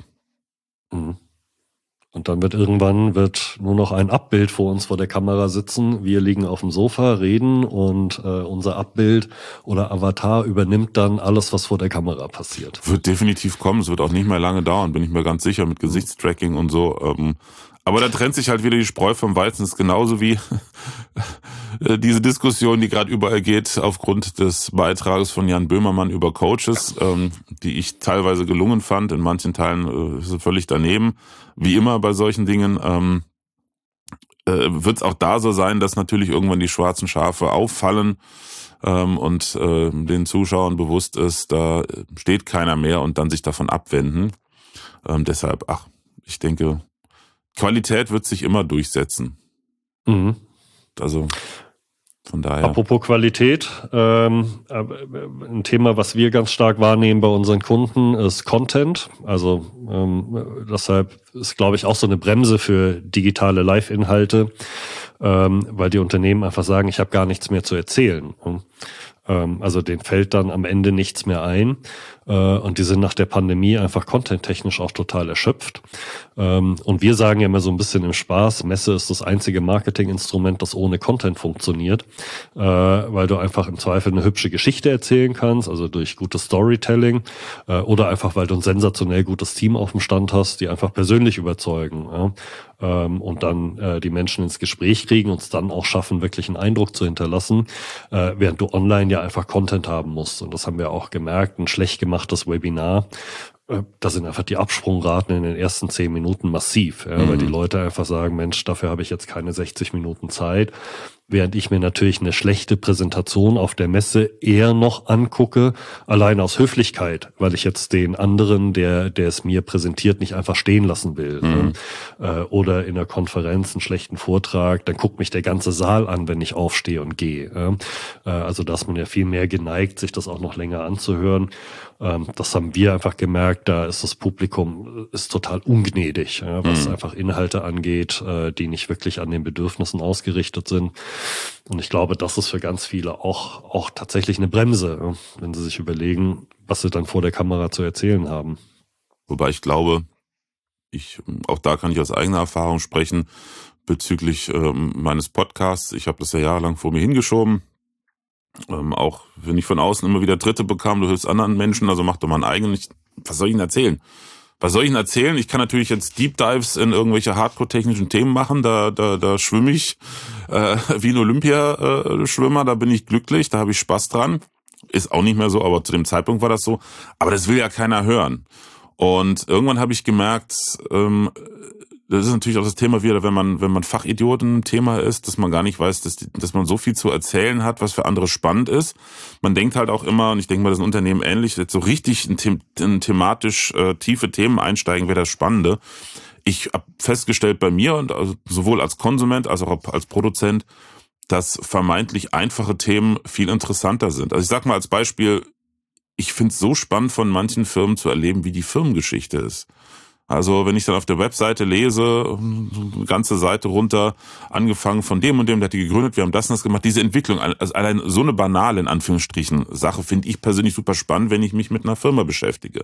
und dann wird irgendwann wird nur noch ein Abbild vor uns vor der Kamera sitzen. Wir liegen auf dem Sofa, reden und äh, unser Abbild oder Avatar übernimmt dann alles, was vor der Kamera passiert. Wird definitiv kommen. Es wird auch nicht mehr lange dauern, bin ich mir ganz sicher, mit Gesichtstracking und so. Ähm, aber da trennt sich halt wieder die Spreu vom Weizen. Das ist genauso wie diese Diskussion, die gerade überall geht, aufgrund des Beitrages von Jan Böhmermann über Coaches, ähm, die ich teilweise gelungen fand. In manchen Teilen äh, ist es völlig daneben. Wie immer bei solchen Dingen ähm, äh, wird es auch da so sein, dass natürlich irgendwann die schwarzen Schafe auffallen ähm, und äh, den Zuschauern bewusst ist, da steht keiner mehr und dann sich davon abwenden. Ähm, deshalb, ach, ich denke, Qualität wird sich immer durchsetzen. Mhm. Also von daher. Apropos Qualität, ähm, ein Thema, was wir ganz stark wahrnehmen bei unseren Kunden, ist Content. Also ähm, deshalb ist, glaube ich, auch so eine Bremse für digitale Live-Inhalte, ähm, weil die Unternehmen einfach sagen, ich habe gar nichts mehr zu erzählen. Ähm, also denen fällt dann am Ende nichts mehr ein. Und die sind nach der Pandemie einfach contenttechnisch auch total erschöpft. Und wir sagen ja immer so ein bisschen im Spaß, Messe ist das einzige Marketinginstrument, das ohne Content funktioniert, weil du einfach im Zweifel eine hübsche Geschichte erzählen kannst, also durch gutes Storytelling, oder einfach, weil du ein sensationell gutes Team auf dem Stand hast, die einfach persönlich überzeugen und dann die Menschen ins Gespräch kriegen und es dann auch schaffen, wirklich einen Eindruck zu hinterlassen, während du online ja einfach Content haben musst. Und das haben wir auch gemerkt, ein schlecht gemacht das Webinar, da sind einfach die Absprungraten in den ersten zehn Minuten massiv, ja, mhm. weil die Leute einfach sagen, Mensch, dafür habe ich jetzt keine sechzig Minuten Zeit. Während ich mir natürlich eine schlechte Präsentation auf der Messe eher noch angucke, allein aus Höflichkeit, weil ich jetzt den anderen, der der es mir präsentiert, nicht einfach stehen lassen will. Mhm. Ne? Oder in einer Konferenz einen schlechten Vortrag, dann guckt mich der ganze Saal an, wenn ich aufstehe und gehe. Also da ist man ja viel mehr geneigt, sich das auch noch länger anzuhören. Das haben wir einfach gemerkt, da ist das Publikum ist total ungnädig, was mhm. einfach Inhalte angeht, die nicht wirklich an den Bedürfnissen ausgerichtet sind. Und ich glaube, das ist für ganz viele auch auch tatsächlich eine Bremse, wenn sie sich überlegen, was sie dann vor der Kamera zu erzählen haben. Wobei ich glaube, ich auch da kann ich aus eigener Erfahrung sprechen bezüglich ähm, meines Podcasts. Ich habe das ja jahrelang vor mir hingeschoben. Ähm, auch wenn ich von außen immer wieder Dritte bekam, du hilfst anderen Menschen, also mach doch mal einen eigenen. Was soll ich Ihnen erzählen? Was soll ich Ihnen erzählen? Ich kann natürlich jetzt Deep Dives in irgendwelche hardcore-technischen Themen machen, da da da schwimme ich äh, wie ein Olympiaschwimmer, da bin ich glücklich, da habe ich Spaß dran. Ist auch nicht mehr so, aber zu dem Zeitpunkt war das so. Aber das will ja keiner hören. Und irgendwann habe ich gemerkt, ähm, das ist natürlich auch das Thema wieder, wenn man wenn man Fachidiot im Thema ist, dass man gar nicht weiß, dass, die, dass man so viel zu erzählen hat, was für andere spannend ist. Man denkt halt auch immer, und ich denke mal, das ist ein Unternehmen ähnlich, jetzt so richtig in, them, in thematisch äh, tiefe Themen einsteigen wäre das Spannende. Ich habe festgestellt bei mir, und also sowohl als Konsument als auch als Produzent, dass vermeintlich einfache Themen viel interessanter sind. Also ich sag mal als Beispiel, ich finde es so spannend, von manchen Firmen zu erleben, wie die Firmengeschichte ist. Also wenn ich dann auf der Webseite lese, eine ganze Seite runter, angefangen von dem und dem, der hat die gegründet, wir haben das und das gemacht, diese Entwicklung, also allein so eine banale, in Anführungsstrichen, Sache finde ich persönlich super spannend, wenn ich mich mit einer Firma beschäftige.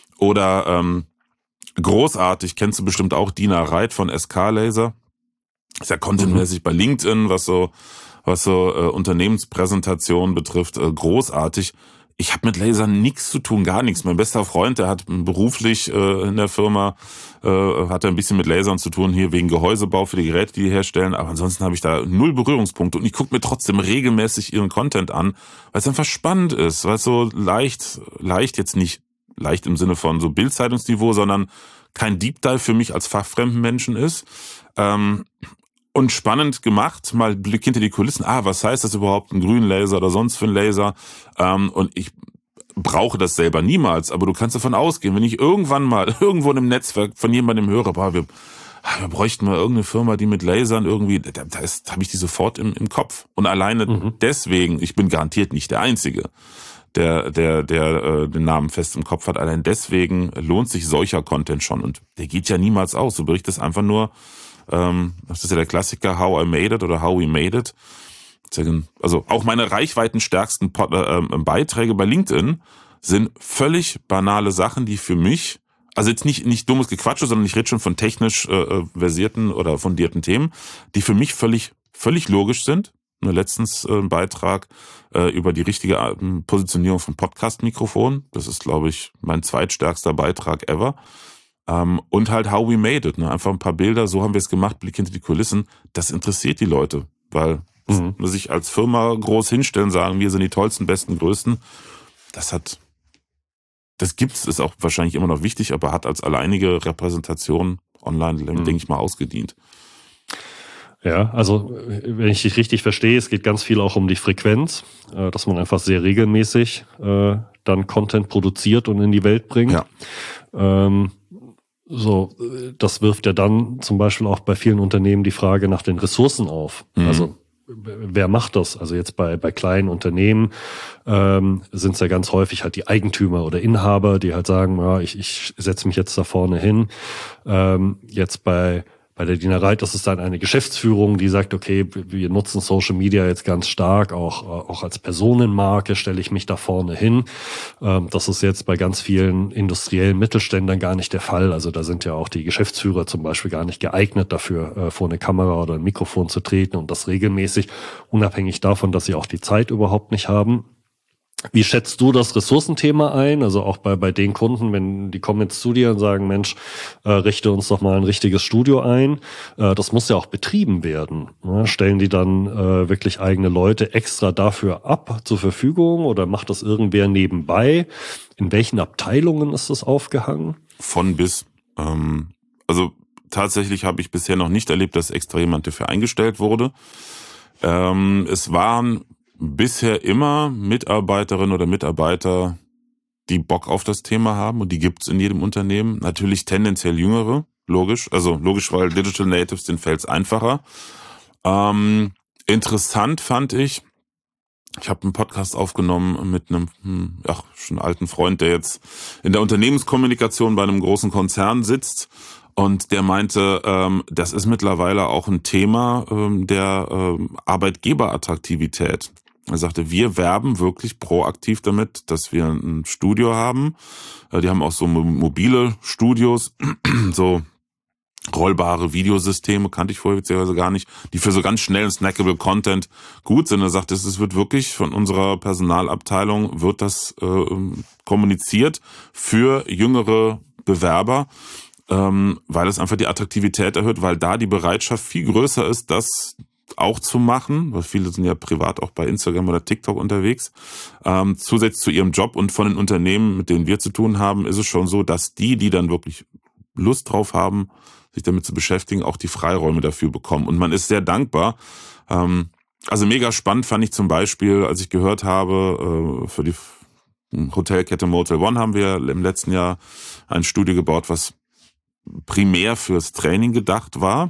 Oder ähm, großartig, kennst du bestimmt auch Dina Reit von S K Laser. Ist ja contentmäßig mhm. bei LinkedIn, was so was so äh, Unternehmenspräsentationen betrifft, äh, großartig. Ich habe mit Lasern nichts zu tun, gar nichts. Mein bester Freund, der hat beruflich äh, in der Firma, äh, hat er ein bisschen mit Lasern zu tun, hier wegen Gehäusebau für die Geräte, die die herstellen. Aber ansonsten habe ich da null Berührungspunkte. Und ich gucke mir trotzdem regelmäßig ihren Content an, weil es einfach spannend ist, weil es so leicht, leicht jetzt nicht leicht im Sinne von so Bild-Zeitungsniveau, sondern kein Deep Dive für mich als fachfremden Menschen ist. Ähm, Und spannend gemacht, mal Blick hinter die Kulissen. Ah, was heißt das überhaupt, ein grünen Laser oder sonst für ein Laser? Ähm, und ich brauche das selber niemals, aber du kannst davon ausgehen, wenn ich irgendwann mal irgendwo in einem Netzwerk von jemandem höre, boah, wir, wir bräuchten mal irgendeine Firma, die mit Lasern irgendwie, da, da, da habe ich die sofort im, im Kopf. Und alleine mhm. deswegen, ich bin garantiert nicht der Einzige, der der der äh, den Namen fest im Kopf hat. Allein deswegen lohnt sich solcher Content schon. Und der geht ja niemals aus. Du berichtest einfach nur, das ist ja der Klassiker, How I Made It oder How We Made It. Also auch meine reichweitenstärksten Beiträge bei LinkedIn sind völlig banale Sachen, die für mich, also jetzt nicht nicht dummes Gequatsche, sondern ich rede schon von technisch äh, versierten oder fundierten Themen, die für mich völlig völlig logisch sind. Nur letztens äh, ein Beitrag äh, über die richtige äh, Positionierung von Podcast-Mikrofon. Das ist, glaube ich, mein zweitstärkster Beitrag ever. Um, und halt How We Made It, ne? Einfach ein paar Bilder, so haben wir es gemacht, Blick hinter die Kulissen. Das interessiert die Leute, weil mhm. sich als Firma groß hinstellen, sagen, wir sind die tollsten, besten, größten. Das hat, das gibt's, ist auch wahrscheinlich immer noch wichtig, aber hat als alleinige Repräsentation online, mhm. denke ich mal, ausgedient. Ja, also wenn ich dich richtig verstehe, es geht ganz viel auch um die Frequenz, dass man einfach sehr regelmäßig äh, dann Content produziert und in die Welt bringt. Ja. Ähm, So, das wirft ja dann zum Beispiel auch bei vielen Unternehmen die Frage nach den Ressourcen auf. Mhm. Also wer macht das? Also jetzt bei bei kleinen Unternehmen ähm, sind es ja ganz häufig halt die Eigentümer oder Inhaber, die halt sagen, ja, ich ich setze mich jetzt da vorne hin. Ähm, jetzt bei Bei der Dienerei, das ist dann eine Geschäftsführung, die sagt, okay, wir nutzen Social Media jetzt ganz stark, auch auch als Personenmarke stelle ich mich da vorne hin. Das ist jetzt bei ganz vielen industriellen Mittelständlern gar nicht der Fall. Also da sind ja auch die Geschäftsführer zum Beispiel gar nicht geeignet dafür, vor eine Kamera oder ein Mikrofon zu treten und das regelmäßig, unabhängig davon, dass sie auch die Zeit überhaupt nicht haben. Wie schätzt du das Ressourcenthema ein? Also auch bei bei den Kunden, wenn die kommen jetzt zu dir und sagen, Mensch, äh, richte uns doch mal ein richtiges Studio ein. Äh, das muss ja auch betrieben werden. Ne? Stellen die dann äh, wirklich eigene Leute extra dafür ab zur Verfügung oder macht das irgendwer nebenbei? In welchen Abteilungen ist das aufgehangen? Von bis. Ähm, also tatsächlich habe ich bisher noch nicht erlebt, dass extra jemand dafür eingestellt wurde. Ähm, es waren bisher immer Mitarbeiterinnen oder Mitarbeiter, die Bock auf das Thema haben, und die gibt's in jedem Unternehmen. Natürlich tendenziell jüngere, logisch. Also logisch, weil Digital Natives, denen fällt's einfacher. Ähm, interessant fand ich, ich habe einen Podcast aufgenommen mit einem ja, schon alten Freund, der jetzt in der Unternehmenskommunikation bei einem großen Konzern sitzt. Und der meinte, ähm, das ist mittlerweile auch ein Thema ähm, der ähm, Arbeitgeberattraktivität. Er sagte, wir werben wirklich proaktiv damit, dass wir ein Studio haben. Äh, die haben auch so mobile Studios, so rollbare Videosysteme, kannte ich vorher beziehungsweise gar nicht, die für so ganz schnellen snackable Content gut sind. Er sagt, es wird wirklich von unserer Personalabteilung, wird das äh, kommuniziert für jüngere Bewerber, ähm, weil es einfach die Attraktivität erhöht, weil da die Bereitschaft viel größer ist, das auch zu machen, weil viele sind ja privat auch bei Instagram oder TikTok unterwegs. Ähm, zusätzlich zu ihrem Job und von den Unternehmen, mit denen wir zu tun haben, ist es schon so, dass die, die dann wirklich Lust drauf haben, sich damit zu beschäftigen, auch die Freiräume dafür bekommen. Und man ist sehr dankbar. Ähm, also mega spannend fand ich zum Beispiel, als ich gehört habe, äh, für die Hotelkette Motel One haben wir im letzten Jahr ein Studio gebaut, was primär fürs Training gedacht war.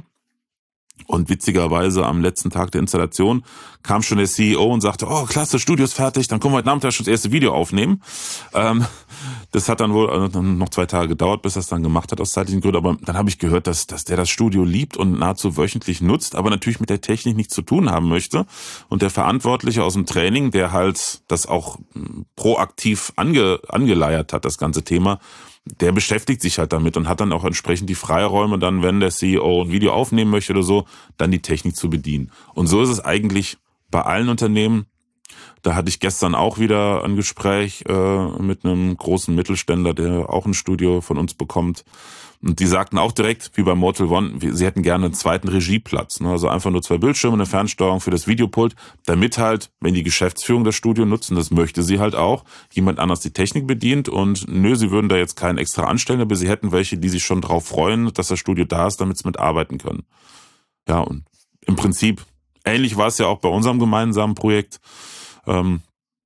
Und witzigerweise am letzten Tag der Installation kam schon der C E O und sagte, oh klasse, Studio ist fertig, dann können wir heute Nachmittag schon das erste Video aufnehmen. Ähm, Das hat dann wohl noch zwei Tage gedauert, bis er es dann gemacht hat aus zeitlichen Gründen. Aber dann habe ich gehört, dass, dass der das Studio liebt und nahezu wöchentlich nutzt, aber natürlich mit der Technik nichts zu tun haben möchte. Und der Verantwortliche aus dem Training, der halt das auch proaktiv ange, angeleiert hat, das ganze Thema, der beschäftigt sich halt damit und hat dann auch entsprechend die Freiräume, dann, wenn der C E O ein Video aufnehmen möchte oder so, dann die Technik zu bedienen. Und so ist es eigentlich bei allen Unternehmen. Da hatte ich gestern auch wieder ein Gespräch äh, mit einem großen Mittelständler, der auch ein Studio von uns bekommt. Und die sagten auch direkt, wie bei Mortal One, sie hätten gerne einen zweiten Regieplatz. Ne? Also einfach nur zwei Bildschirme, eine Fernsteuerung für das Videopult, damit halt, wenn die Geschäftsführung das Studio nutzen, das möchte sie halt auch, jemand anders die Technik bedient. Und nö, sie würden da jetzt keinen extra anstellen, aber sie hätten welche, die sich schon drauf freuen, dass das Studio da ist, damit sie mitarbeiten können. Ja, und im Prinzip, ähnlich war es ja auch bei unserem gemeinsamen Projekt, ähm,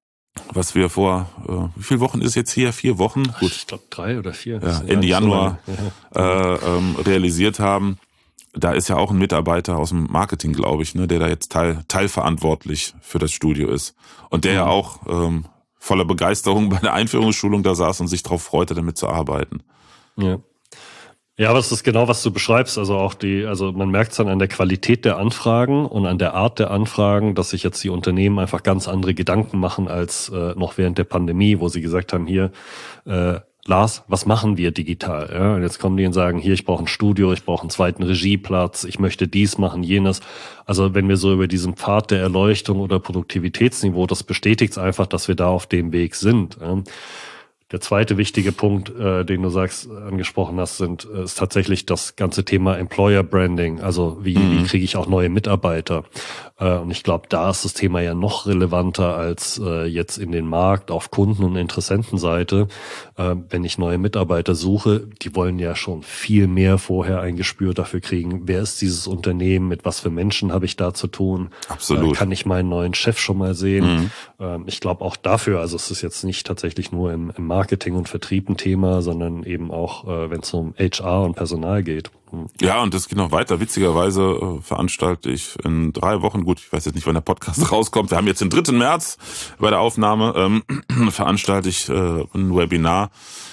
was wir vor, äh, wie viele Wochen ist jetzt hier? Vier Wochen? Gut. Ich glaube drei oder vier. Ja, Ende Januar so äh, ähm, realisiert haben. Da ist ja auch ein Mitarbeiter aus dem Marketing, glaube ich, ne, der da jetzt teil, teilverantwortlich für das Studio ist. Und der mhm. ja auch ähm, voller Begeisterung bei der Einführungsschulung da saß und sich darauf freute, damit zu arbeiten. Ja. Ja, aber es ist genau, was du beschreibst. Also auch die, also man merkt es dann an der Qualität der Anfragen und an der Art der Anfragen, dass sich jetzt die Unternehmen einfach ganz andere Gedanken machen als äh, noch während der Pandemie, wo sie gesagt haben, hier, äh, Lars, was machen wir digital? Ja, und jetzt kommen die und sagen, hier, ich brauche ein Studio, ich brauche einen zweiten Regieplatz, ich möchte dies machen, jenes. Also wenn wir so über diesen Pfad der Erleuchtung oder Produktivitätsniveau, das bestätigt es einfach, dass wir da auf dem Weg sind. Ja. Der zweite wichtige Punkt, äh, den du sagst, angesprochen hast, sind, ist tatsächlich das ganze Thema Employer Branding. Also wie, mhm. wie kriege ich auch neue Mitarbeiter? Äh, und ich glaube, da ist das Thema ja noch relevanter als äh, jetzt in den Markt auf Kunden- und Interessentenseite. Äh, wenn ich neue Mitarbeiter suche, die wollen ja schon viel mehr vorher ein Gespür dafür kriegen, wer ist dieses Unternehmen, mit was für Menschen habe ich da zu tun? Absolut. Äh, kann ich meinen neuen Chef schon mal sehen? Mhm. Ähm, ich glaube auch dafür, also es ist jetzt nicht tatsächlich nur im, im Markt Marketing und Vertrieb ein Thema, sondern eben auch, äh, wenn es um H R und Personal geht. Hm. Ja, und das geht noch weiter. Witzigerweise äh, veranstalte ich in drei Wochen, gut, ich weiß jetzt nicht, wann der Podcast rauskommt, wir haben jetzt den dritten März bei der Aufnahme, ähm, veranstalte ich äh, ein Webinar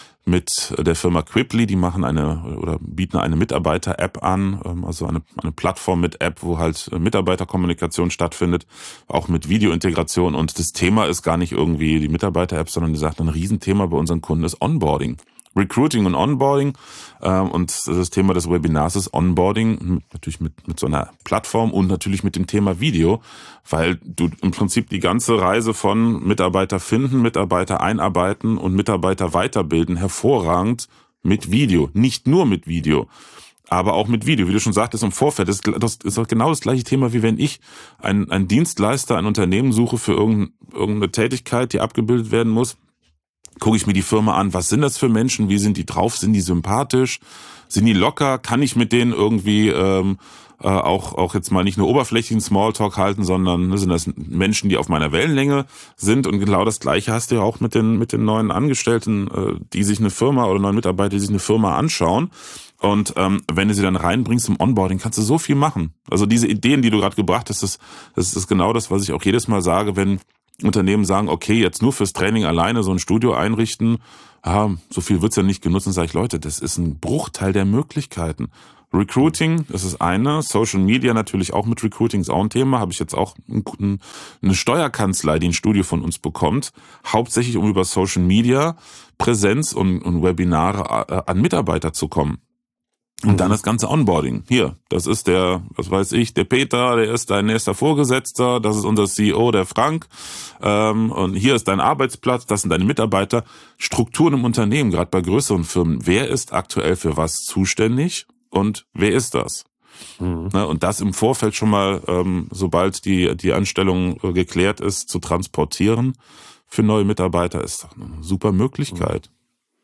mit der Firma Quiply, die machen eine oder bieten eine Mitarbeiter-App an, also eine, eine Plattform mit App, wo halt Mitarbeiterkommunikation stattfindet, auch mit Videointegration. Und das Thema ist gar nicht irgendwie die Mitarbeiter-App, sondern die sagt, ein Riesenthema bei unseren Kunden ist Onboarding. Recruiting und Onboarding, ähm, und das Thema des Webinars ist Onboarding, natürlich mit, mit so einer Plattform und natürlich mit dem Thema Video, weil du im Prinzip die ganze Reise von Mitarbeiter finden, Mitarbeiter einarbeiten und Mitarbeiter weiterbilden hervorragend mit Video, nicht nur mit Video, aber auch mit Video, wie du schon sagtest im Vorfeld. Das, das ist auch genau das gleiche Thema, wie wenn ich einen, einen Dienstleister, ein Unternehmen suche für irgendeine, irgendeine Tätigkeit, die abgebildet werden muss. Gucke ich mir die Firma an, was sind das für Menschen, wie sind die drauf, sind die sympathisch, sind die locker, kann ich mit denen irgendwie ähm, äh, auch auch jetzt mal nicht nur oberflächlichen Smalltalk halten, sondern ne, sind das Menschen, die auf meiner Wellenlänge sind. Und genau das Gleiche hast du ja auch mit den mit den neuen Angestellten, äh, die sich eine Firma oder neuen Mitarbeiter, die sich eine Firma anschauen. Und ähm, wenn du sie dann reinbringst im Onboarding, kannst du so viel machen. Also diese Ideen, die du gerade gebracht hast, das, das ist genau das, was ich auch jedes Mal sage, wenn Unternehmen sagen, okay, jetzt nur fürs Training alleine so ein Studio einrichten, ah, so viel wird's ja nicht genutzt. Dann sage ich, Leute, das ist ein Bruchteil der Möglichkeiten. Recruiting, das ist eine. Social Media natürlich auch mit Recruiting ist auch ein Thema. Habe ich jetzt auch eine Steuerkanzlei, die ein Studio von uns bekommt, hauptsächlich um über Social Media Präsenz und, und Webinare an Mitarbeiter zu kommen. Und dann das ganze Onboarding. Hier, das ist der, was weiß ich, der Peter, der ist dein nächster Vorgesetzter, das ist unser C E O, der Frank. Ähm, und hier ist dein Arbeitsplatz, das sind deine Mitarbeiter. Strukturen im Unternehmen, gerade bei größeren Firmen. Wer ist aktuell für was zuständig und wer ist das? Mhm. Ne, und das im Vorfeld schon mal, ähm, sobald die, die Anstellung äh, geklärt ist, zu transportieren für neue Mitarbeiter, ist doch eine super Möglichkeit. Mhm.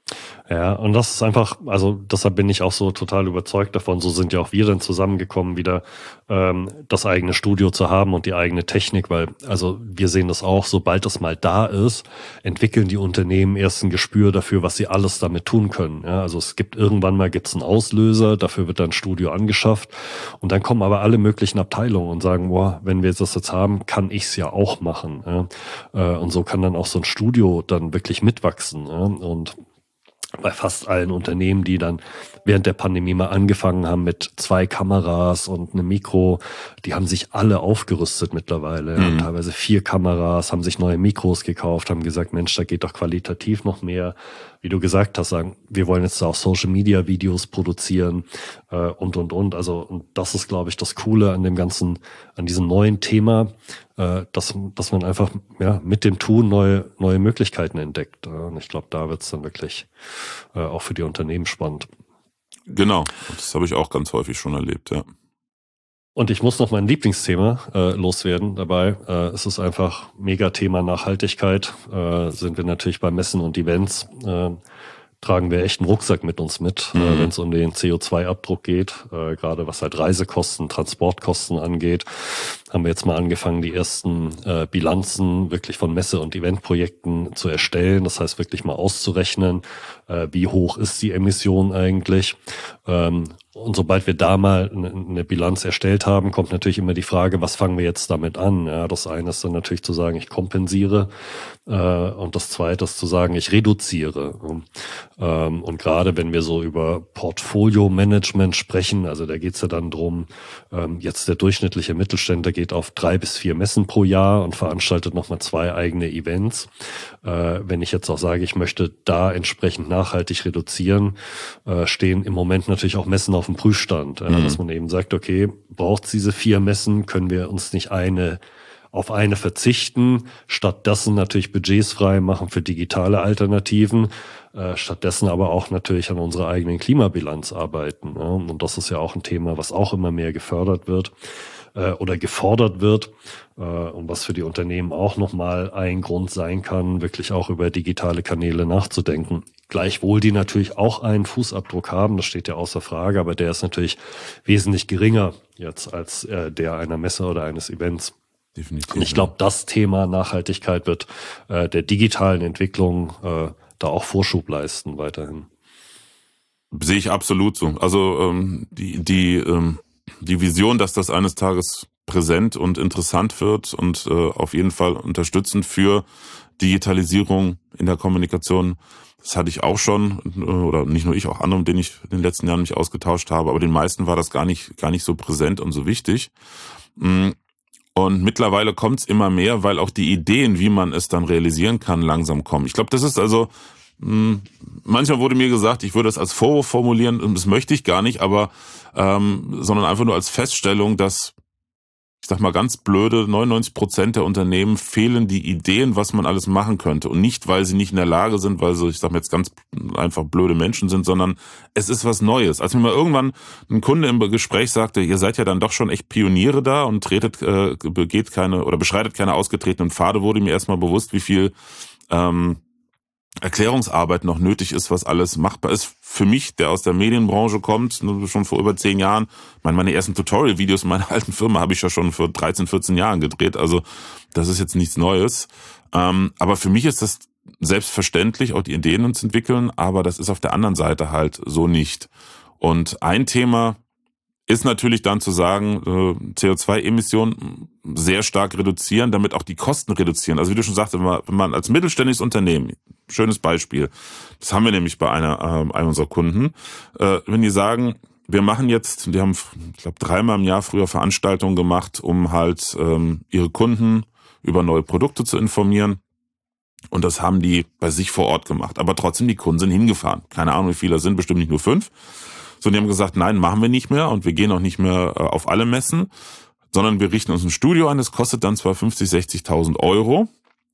Ja, und das ist einfach, also deshalb bin ich auch so total überzeugt davon, so sind ja auch wir dann zusammengekommen, wieder ähm, das eigene Studio zu haben und die eigene Technik, weil also wir sehen das auch, sobald das mal da ist, entwickeln die Unternehmen erst ein Gespür dafür, was sie alles damit tun können. Ja, also es gibt irgendwann mal gibt's einen Auslöser, dafür wird dann ein Studio angeschafft und dann kommen aber alle möglichen Abteilungen und sagen, boah, wenn wir das jetzt haben, kann ich's ja auch machen. Ja? Und so kann dann auch so ein Studio dann wirklich mitwachsen. Ja? Und bei fast allen Unternehmen, die dann während der Pandemie mal angefangen haben mit zwei Kameras und einem Mikro, die haben sich alle aufgerüstet mittlerweile. Mhm. Haben teilweise vier Kameras, haben sich neue Mikros gekauft, haben gesagt, Mensch, da geht doch qualitativ noch mehr. Wie du gesagt hast, sagen, wir wollen jetzt auch Social-Media-Videos produzieren äh, und, und, und. Also und das ist, glaube ich, das Coole an dem ganzen, an diesem neuen Thema, äh, dass, dass man einfach ja mit dem Tun neue, neue Möglichkeiten entdeckt. Und ich glaube, da wird es dann wirklich äh, auch für die Unternehmen spannend. Genau, das habe ich auch ganz häufig schon erlebt, ja. Und ich muss noch mein Lieblingsthema äh, loswerden dabei. Äh, es ist einfach Megathema Nachhaltigkeit. Äh, sind wir natürlich bei Messen und Events. Äh, tragen wir echt einen Rucksack mit uns mit, mhm. äh, wenn es um den C O zwei Abdruck geht. Äh, gerade was halt Reisekosten, Transportkosten angeht, haben wir jetzt mal angefangen, die ersten äh, Bilanzen wirklich von Messe- und Eventprojekten zu erstellen. Das heißt, wirklich mal auszurechnen, äh, wie hoch ist die Emission eigentlich. Ähm, Und sobald wir da mal eine Bilanz erstellt haben, kommt natürlich immer die Frage, was fangen wir jetzt damit an? Ja, das eine ist dann natürlich zu sagen, ich kompensiere. Äh, und das zweite ist zu sagen, ich reduziere. Ähm, und gerade wenn wir so über Portfolio-Management sprechen, also da geht's ja dann drum, ähm, jetzt der durchschnittliche Mittelständler geht auf drei bis vier Messen pro Jahr und veranstaltet nochmal zwei eigene Events. Äh, wenn ich jetzt auch sage, ich möchte da entsprechend nachhaltig reduzieren, äh, stehen im Moment natürlich auch Messen auf dem Prüfstand, äh, mhm. dass man eben sagt, okay, braucht es diese vier Messen, können wir uns nicht eine auf eine verzichten, stattdessen natürlich Budgets frei machen für digitale Alternativen, äh, stattdessen aber auch natürlich an unserer eigenen Klimabilanz arbeiten. Ja? Und das ist ja auch ein Thema, was auch immer mehr gefördert wird äh, oder gefordert wird äh, und was für die Unternehmen auch nochmal ein Grund sein kann, wirklich auch über digitale Kanäle nachzudenken. Gleichwohl die natürlich auch einen Fußabdruck haben, das steht ja außer Frage, aber der ist natürlich wesentlich geringer jetzt als äh, der einer Messe oder eines Events. Definitiv. Und ich glaube, das Thema Nachhaltigkeit wird äh, der digitalen Entwicklung äh, da auch Vorschub leisten weiterhin. Sehe ich absolut so. Also ähm, die die ähm, die Vision, dass das eines Tages präsent und interessant wird und äh, auf jeden Fall unterstützend für Digitalisierung in der Kommunikation, das hatte ich auch schon, oder nicht nur ich, auch andere, mit denen ich in den letzten Jahren mich ausgetauscht habe, aber den meisten war das gar nicht gar nicht so präsent und so wichtig. Und mittlerweile kommt es immer mehr, weil auch die Ideen, wie man es dann realisieren kann, langsam kommen. Ich glaube, das ist also, mh, manchmal wurde mir gesagt, ich würde das als Vorwurf formulieren, und das möchte ich gar nicht, aber ähm, sondern einfach nur als Feststellung, dass, ich sag mal ganz blöde, neunundneunzig Prozent der Unternehmen fehlen die Ideen, was man alles machen könnte. Und nicht, weil sie nicht in der Lage sind, weil sie, ich sag mal jetzt ganz einfach blöde Menschen sind, sondern es ist was Neues. Als mir mal irgendwann ein Kunde im Gespräch sagte, ihr seid ja dann doch schon echt Pioniere da und tretet, äh, begeht keine oder beschreitet keine ausgetretenen Pfade, wurde mir erstmal bewusst, wie viel ähm, Erklärungsarbeit noch nötig ist, was alles machbar ist. Für mich, der aus der Medienbranche kommt, schon vor über zehn Jahren, meine, meine ersten Tutorial-Videos in meiner alten Firma habe ich ja schon vor dreizehn, vierzehn Jahren gedreht, also das ist jetzt nichts Neues. Ähm, aber für mich ist das selbstverständlich, auch die Ideen zu entwickeln, aber das ist auf der anderen Seite halt so nicht. Und ein Thema ist natürlich dann zu sagen, C O zwei Emissionen sehr stark reduzieren, damit auch die Kosten reduzieren. Also wie du schon sagst, wenn man, wenn man als mittelständisches Unternehmen, schönes Beispiel, das haben wir nämlich bei einer, äh, einem unserer Kunden, äh, wenn die sagen, wir machen jetzt, die haben, ich glaube, dreimal im Jahr früher Veranstaltungen gemacht, um halt ähm, ihre Kunden über neue Produkte zu informieren. Und das haben die bei sich vor Ort gemacht. Aber trotzdem, die Kunden sind hingefahren. Keine Ahnung, wie viele das sind, bestimmt nicht nur fünf. So, die haben gesagt, nein, machen wir nicht mehr und wir gehen auch nicht mehr äh, auf alle Messen, sondern wir richten uns ein Studio ein. Das kostet dann zwar fünfzig, sechzigtausend Euro,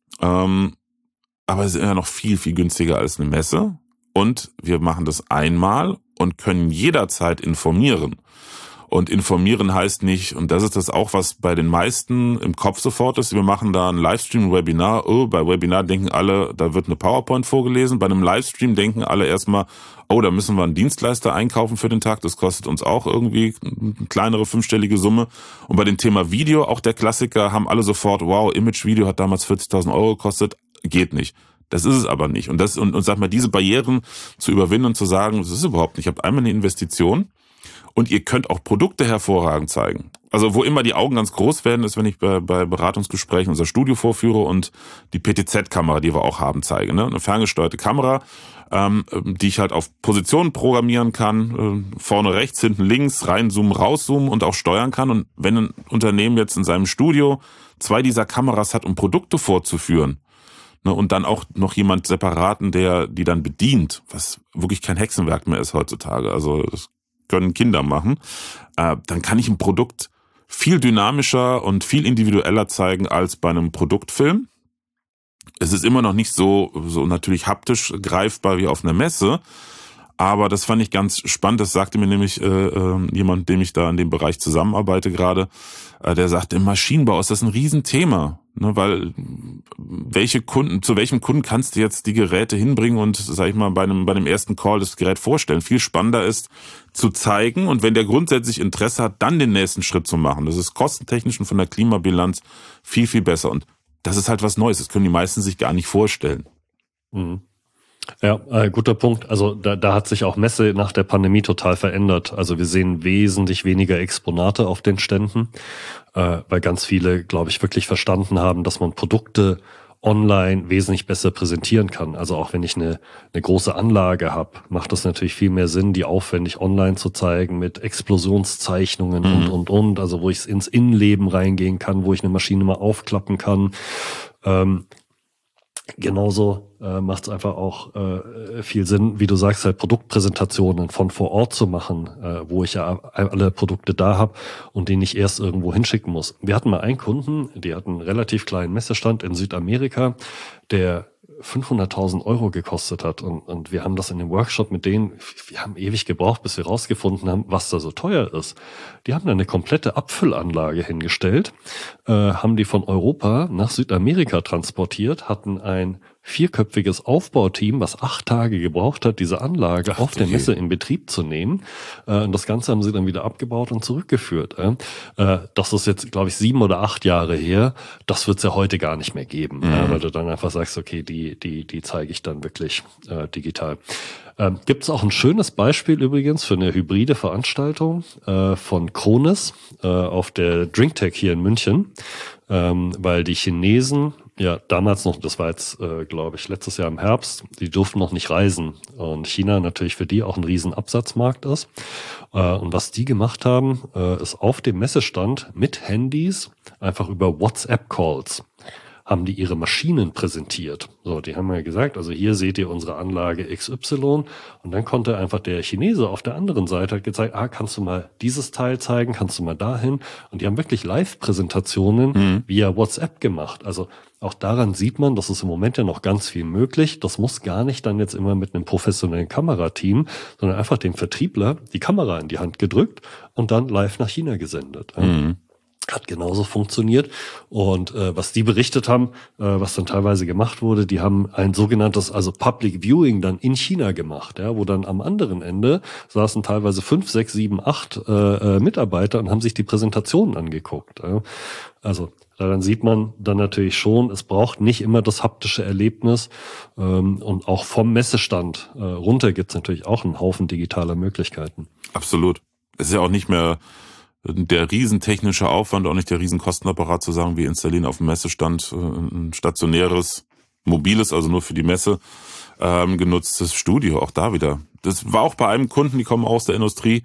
ähm, aber es ist ja noch viel, viel günstiger als eine Messe. Und wir machen das einmal und können jederzeit informieren. Und informieren heißt nicht, und das ist das auch, was bei den meisten im Kopf sofort ist, wir machen da ein Livestream-Webinar, oh, bei Webinar denken alle, da wird eine PowerPoint vorgelesen, bei einem Livestream denken alle erstmal, oh, da müssen wir einen Dienstleister einkaufen für den Tag, das kostet uns auch irgendwie eine kleinere fünfstellige Summe. Und bei dem Thema Video, auch der Klassiker, haben alle sofort, wow, Image-Video hat damals vierzigtausend Euro gekostet, geht nicht. Das ist es aber nicht. Und das und, und sag mal, diese Barrieren zu überwinden und zu sagen, das ist überhaupt nicht, ich habe einmal eine Investition, und ihr könnt auch Produkte hervorragend zeigen. Also wo immer die Augen ganz groß werden, ist, wenn ich bei, bei Beratungsgesprächen unser Studio vorführe und die P T Z-Kamera, die wir auch haben, zeige. Ne? Eine ferngesteuerte Kamera. ähm, die ich halt auf Positionen programmieren kann, äh, vorne rechts, hinten links, reinzoomen, rauszoomen und auch steuern kann. Und wenn ein Unternehmen jetzt in seinem Studio zwei dieser Kameras hat, um Produkte vorzuführen, ne, und dann auch noch jemand separaten, der die dann bedient, was wirklich kein Hexenwerk mehr ist heutzutage, also das können Kinder machen, äh, dann kann ich ein Produkt viel dynamischer und viel individueller zeigen als bei einem Produktfilm. Es ist immer noch nicht so, so natürlich haptisch greifbar wie auf einer Messe, aber das fand ich ganz spannend. Das sagte mir nämlich äh, äh, jemand, mit dem ich da in dem Bereich zusammenarbeite gerade, äh, der sagte, im Maschinenbau ist das ein Riesenthema, ne, weil welche Kunden, zu welchem Kunden kannst du jetzt die Geräte hinbringen und, sag ich mal, bei einem bei dem ersten Call das Gerät vorstellen. Viel spannender ist zu zeigen und wenn der grundsätzlich Interesse hat, dann den nächsten Schritt zu machen. Das ist kostentechnisch und von der Klimabilanz viel, viel besser und das ist halt was Neues. Das können die meisten sich gar nicht vorstellen. Mhm. Ja, äh, guter Punkt. Also da, da hat sich auch Messe nach der Pandemie total verändert. Also wir sehen wesentlich weniger Exponate auf den Ständen, äh, weil ganz viele, glaube ich, wirklich verstanden haben, dass man Produkte online wesentlich besser präsentieren kann. Also auch wenn ich eine, eine große Anlage habe, macht das natürlich viel mehr Sinn, die aufwendig online zu zeigen mit Explosionszeichnungen mhm. und, und, und. Also wo ich ins Innenleben reingehen kann, wo ich eine Maschine mal aufklappen kann. Ähm, Genauso äh, macht es einfach auch äh, viel Sinn, wie du sagst, halt Produktpräsentationen von vor Ort zu machen, äh, wo ich ja alle Produkte da habe und die nicht erst irgendwo hinschicken muss. Wir hatten mal einen Kunden, die hatten einen relativ kleinen Messestand in Südamerika, der fünfhunderttausend Euro gekostet hat und, und wir haben das in dem Workshop mit denen, wir haben ewig gebraucht, bis wir rausgefunden haben, was da so teuer ist. Die haben da eine komplette Abfüllanlage hingestellt, äh, haben die von Europa nach Südamerika transportiert, hatten ein vierköpfiges Aufbauteam, was acht Tage gebraucht hat, diese Anlage Ach, auf der Messe in Betrieb zu nehmen. Äh, und das Ganze haben sie dann wieder abgebaut und zurückgeführt. Äh, das ist jetzt, glaube ich, sieben oder acht Jahre her. Das wird es ja heute gar nicht mehr geben, mhm. äh, weil du dann einfach sagst, okay, die die die zeige ich dann wirklich äh, digital. Ähm, Gibt es auch ein schönes Beispiel übrigens für eine hybride Veranstaltung äh, von Krones äh, auf der DrinkTech hier in München, ähm, weil die Chinesen ja damals noch, das war jetzt, äh, glaube ich, letztes Jahr im Herbst, die durften noch nicht reisen und China natürlich für die auch ein riesen Absatzmarkt ist. Äh, und was die gemacht haben, äh, ist auf dem Messestand mit Handys einfach über WhatsApp-Calls haben die ihre Maschinen präsentiert. So, die haben ja gesagt, also hier seht ihr unsere Anlage X Y und dann konnte einfach der Chinese auf der anderen Seite halt gezeigt, ah, kannst du mal dieses Teil zeigen, kannst du mal dahin und die haben wirklich Live-Präsentationen mhm. via WhatsApp gemacht. Also auch daran sieht man, das ist im Moment ja noch ganz viel möglich. Das muss gar nicht dann jetzt immer mit einem professionellen Kamerateam, sondern einfach dem Vertriebler die Kamera in die Hand gedrückt und dann live nach China gesendet. Mhm. Hat genauso funktioniert. Und äh, was die berichtet haben, äh, was dann teilweise gemacht wurde, die haben ein sogenanntes, also Public Viewing dann in China gemacht, ja, wo dann am anderen Ende saßen teilweise fünf, sechs, sieben, acht äh, äh, Mitarbeiter und haben sich die Präsentationen angeguckt. Ja. Also daran sieht man dann natürlich schon, es braucht nicht immer das haptische Erlebnis. Ähm, und auch vom Messestand äh, runter gibt's natürlich auch einen Haufen digitaler Möglichkeiten. Absolut. Es ist ja auch nicht mehr der riesentechnische Aufwand, auch nicht der Riesenkostenapparat zu sagen, wir installieren auf dem Messestand ein stationäres, mobiles, also nur für die Messe ähm, genutztes Studio, auch da wieder. Das war auch bei einem Kunden, die kommen aus der Industrie,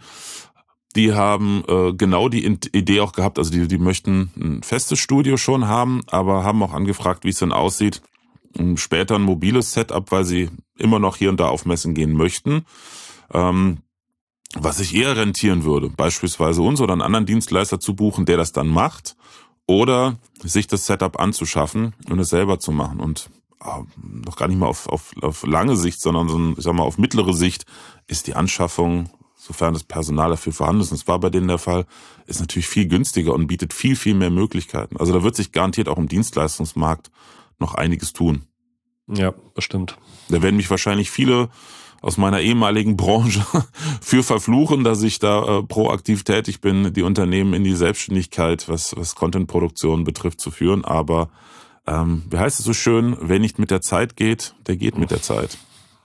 die haben äh, genau die Idee auch gehabt, also die, die möchten ein festes Studio schon haben, aber haben auch angefragt, wie es denn aussieht, später ein mobiles Setup, weil sie immer noch hier und da auf Messen gehen möchten. Ähm, Was sich eher rentieren würde, beispielsweise uns oder einen anderen Dienstleister zu buchen, der das dann macht, oder sich das Setup anzuschaffen und es selber zu machen. Und äh, noch gar nicht mal auf, auf, auf lange Sicht, sondern so, ich sag mal, auf mittlere Sicht ist die Anschaffung, sofern das Personal dafür vorhanden ist, und das war bei denen der Fall, ist natürlich viel günstiger und bietet viel, viel mehr Möglichkeiten. Also da wird sich garantiert auch im Dienstleistungsmarkt noch einiges tun. Ja, bestimmt. Da werden mich wahrscheinlich viele aus meiner ehemaligen Branche für verfluchen, dass ich da äh, proaktiv tätig bin, die Unternehmen in die Selbstständigkeit, was, was Content-Produktion betrifft, zu führen. Aber ähm, wie heißt es so schön, wer nicht mit der Zeit geht, der geht mit der Zeit.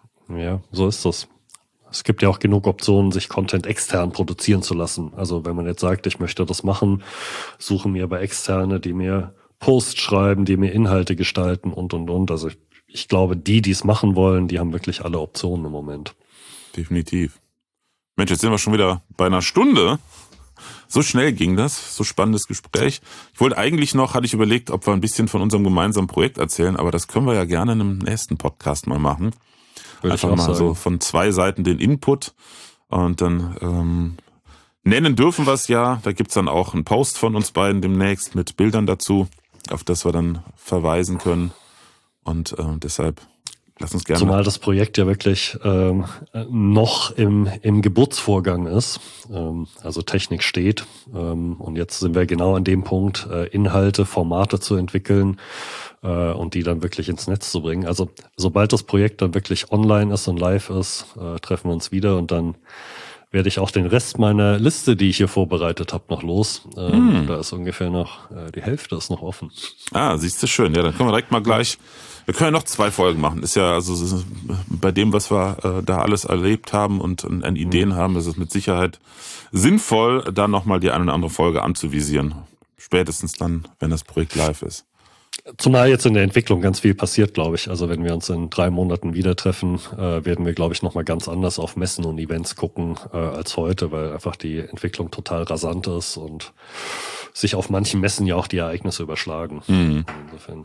Ja, so ist das. Es gibt ja auch genug Optionen, sich Content extern produzieren zu lassen. Also wenn man jetzt sagt, ich möchte das machen, suche mir aber Externe, die mir Posts schreiben, die mir Inhalte gestalten und, und, und. Also ich ich glaube, die, die es machen wollen, die haben wirklich alle Optionen im Moment. Definitiv. Mensch, jetzt sind wir schon wieder bei einer Stunde. So schnell ging das, so spannendes Gespräch. Ich wollte eigentlich noch, hatte ich überlegt, ob wir ein bisschen von unserem gemeinsamen Projekt erzählen, aber das können wir ja gerne in einem nächsten Podcast mal machen. Würde Einfach mal sagen. So von zwei Seiten den Input und dann ähm, nennen dürfen wir es ja. Da gibt's dann auch einen Post von uns beiden demnächst mit Bildern dazu, auf das wir dann verweisen können. Und äh, deshalb lass uns gerne. Zumal das Projekt ja wirklich ähm, noch im, im Geburtsvorgang ist. Ähm, also Technik steht. Ähm, und jetzt sind wir genau an dem Punkt, äh, Inhalte, Formate zu entwickeln äh, und die dann wirklich ins Netz zu bringen. Also sobald das Projekt dann wirklich online ist und live ist, äh, treffen wir uns wieder und dann werde ich auch den Rest meiner Liste, die ich hier vorbereitet habe, noch los. Ähm, hm. Da ist ungefähr noch, äh, die Hälfte ist noch offen. Ah, siehst du, schön. Ja, dann können wir direkt mal gleich, wir können ja noch zwei Folgen machen. Ist ja, also ist, bei dem, was wir äh, da alles erlebt haben und an, an Ideen hm. haben, ist es mit Sicherheit sinnvoll, da nochmal die eine oder andere Folge anzuvisieren. Spätestens dann, wenn das Projekt live ist. Zumal jetzt in der Entwicklung ganz viel passiert, glaube ich. Also wenn wir uns in drei Monaten wieder treffen, äh, werden wir, glaube ich, nochmal ganz anders auf Messen und Events gucken äh, als heute, weil einfach die Entwicklung total rasant ist und sich auf manchen Messen ja auch die Ereignisse überschlagen. Mhm. Insofern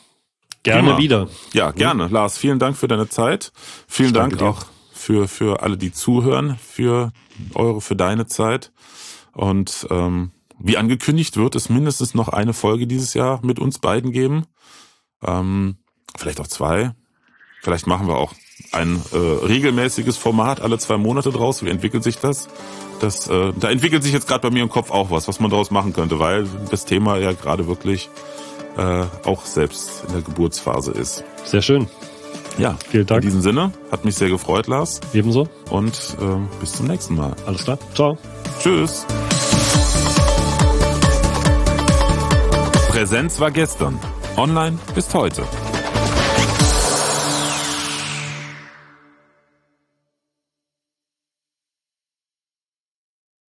gerne Prima. wieder. Ja, gerne. Ja. Lars, vielen Dank für deine Zeit. Vielen Dank dir. auch für für alle, die zuhören, für eure, für deine Zeit. Und ähm, wie angekündigt, wird es mindestens noch eine Folge dieses Jahr mit uns beiden geben. Ähm, vielleicht auch zwei. Vielleicht machen wir auch ein äh, regelmäßiges Format alle zwei Monate draus. Wie entwickelt sich das? das äh, da entwickelt sich jetzt gerade bei mir im Kopf auch was, was man daraus machen könnte, weil das Thema ja gerade wirklich äh, auch selbst in der Geburtsphase ist. Sehr schön. Ja, vielen Dank. In diesem Sinne, hat mich sehr gefreut, Lars. Ebenso. Und äh, bis zum nächsten Mal. Alles klar. Ciao. Tschüss. Präsenz war gestern. Online ist heute.